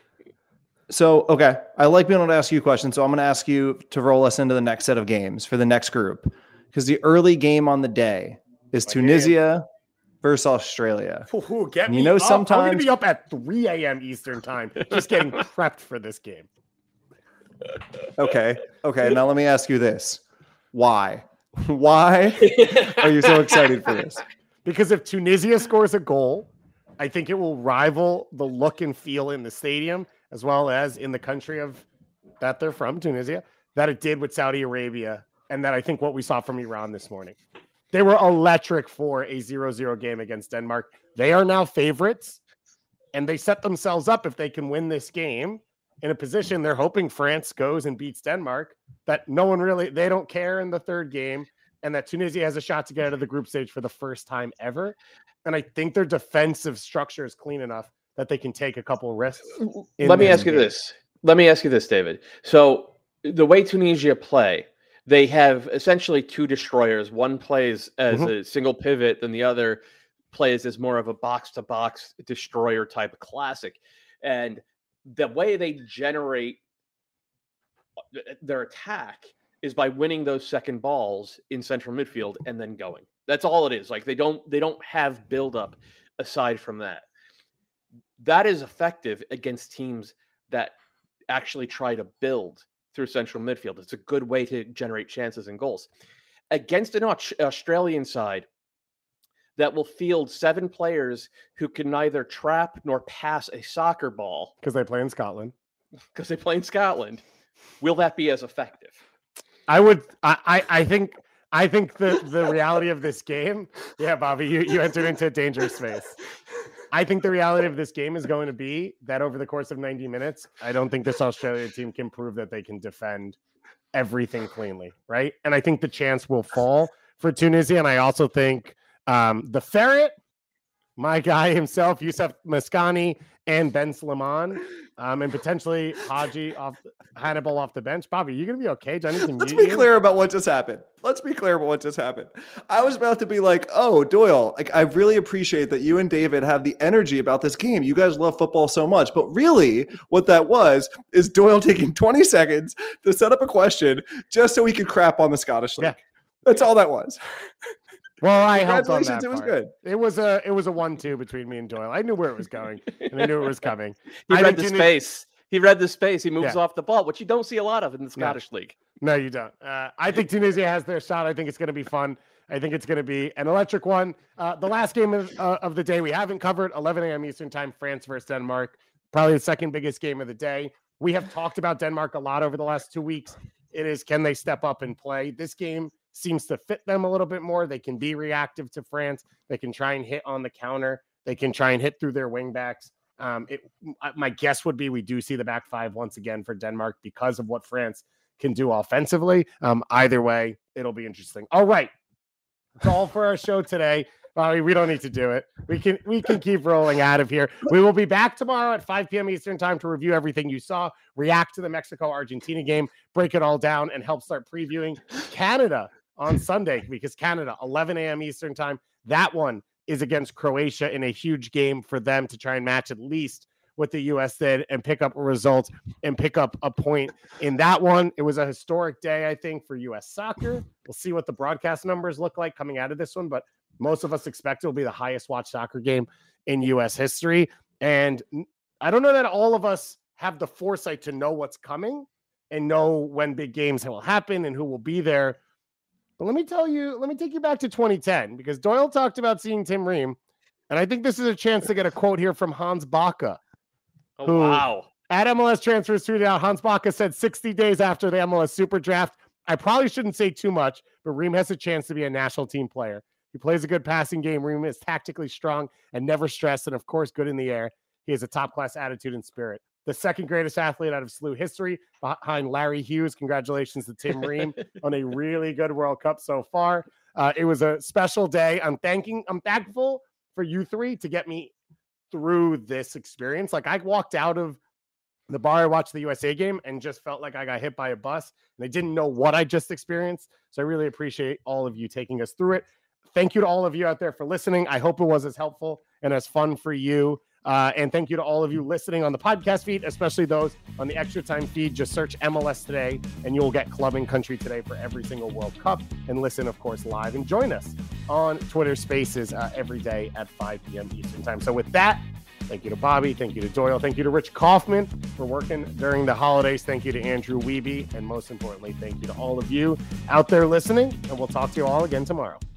So, okay. I like being able to ask you questions. So I'm going to ask you to roll us into the next set of games for the next group. Because the early game on the day is Tunisia versus Australia. Get me up. I'm going to be up at 3 a.m. Eastern time, just getting prepped for this game. Okay. Now let me ask you this. Why? Why are you so excited for this? Because if Tunisia scores a goal, I think it will rival the look and feel in the stadium, as well as in the country that they're from, Tunisia, that it did with Saudi Arabia. And that I think what we saw from Iran this morning. They were electric for a 0-0 game against Denmark. They are now favorites. And they set themselves up, if they can win this game, in a position they're hoping France goes and beats Denmark, that they don't care in the third game, and that Tunisia has a shot to get out of the group stage for the first time ever. And I think their defensive structure is clean enough that they can take a couple risks. Let me ask you this, David. So the way Tunisia play, they have essentially two destroyers. One plays as a single pivot, and the other plays as more of a box-to-box destroyer type of classic. And the way they generate their attack is by winning those second balls in central midfield and then going. That's all it is. Like they don't have buildup aside from that. That is effective against teams that actually try to build through central midfield. It's a good way to generate chances and goals. Against an Australian side that will field 7 players who can neither trap nor pass a soccer ball because they play in Scotland. Will that be as effective? I think the reality of this game, yeah, Bobby, you entered into a dangerous space. I think the reality of this game is going to be that over the course of 90 minutes, I don't think this Australia team can prove that they can defend everything cleanly, right? And I think the chance will fall for Tunisia. And I also think the Ferret, my guy himself, Youssef Maskani, and Ben Slimani, and potentially Hannibal off the bench. Bobby, you going to be okay? Let's be clear about what just happened. I was about to be like, oh, Doyle, like, I really appreciate that you and David have the energy about this game. You guys love football so much. But really, what that was is Doyle taking 20 seconds to set up a question just so he could crap on the Scottish League. Yeah. That's all that was. Well, I helped on that. It was good. It was a 1-2 between me and Doyle. I knew where it was going, and I knew it was coming. He read the space. He moves off the ball, which you don't see a lot of in the Scottish League. No, you don't. I think Tunisia has their shot. I think it's going to be fun. I think it's going to be an electric one. The last game of the day we haven't covered, 11 a.m. Eastern time, France versus Denmark. Probably the second biggest game of the day. We have talked about Denmark a lot over the last 2 weeks. It is, can they step up and play? This game seems to fit them a little bit more. They can be reactive to France. They can try and hit on the counter. They can try and hit through their wing backs. My guess would be we do see the back five once again for Denmark because of what France can do offensively. Either way, it'll be interesting. All right. That's all for our show today. We don't need to do it. We can keep rolling out of here. We will be back tomorrow at 5 p.m. Eastern time to review everything you saw, react to the Mexico-Argentina game, break it all down, and help start previewing Canada on Sunday, because Canada, 11 a.m. Eastern time. That one is against Croatia in a huge game for them to try and match at least what the U.S. did and pick up a result and pick up a point in that one. It was a historic day, I think, for U.S. soccer. We'll see what the broadcast numbers look like coming out of this one, but most of us expect it will be the highest watched soccer game in U.S. history. And I don't know that all of us have the foresight to know what's coming and know when big games will happen and who will be there. But let me take you back to 2010, because Doyle talked about seeing Tim Ream. And I think this is a chance to get a quote here from Hans Baca. Oh, wow. At MLS Transfers tweeted out, Hans Baca said 60 days after the MLS Super Draft, I probably shouldn't say too much, but Ream has a chance to be a national team player. He plays a good passing game. Ream is tactically strong and never stressed, and of course, good in the air. He has a top-class attitude and spirit. The second greatest athlete out of SLU history, behind Larry Hughes. Congratulations to Tim Ream on a really good World Cup so far. It was a special day. I'm thankful for you three to get me through this experience. Like, I walked out of the bar, I watched the USA game, and just felt like I got hit by a bus, and I didn't know what I just experienced. So I really appreciate all of you taking us through it. Thank you to all of you out there for listening. I hope it was as helpful and as fun for you. And thank you to all of you listening on the podcast feed, especially those on the Extra Time feed. Just search MLS Today, and you'll get Clubbing Country Today for every single World Cup. And listen, of course, live. And join us on Twitter Spaces every day at 5 p.m. Eastern time. So with that, thank you to Bobby. Thank you to Doyle. Thank you to Rich Kaufman for working during the holidays. Thank you to Andrew Wiebe. And most importantly, thank you to all of you out there listening. And we'll talk to you all again tomorrow.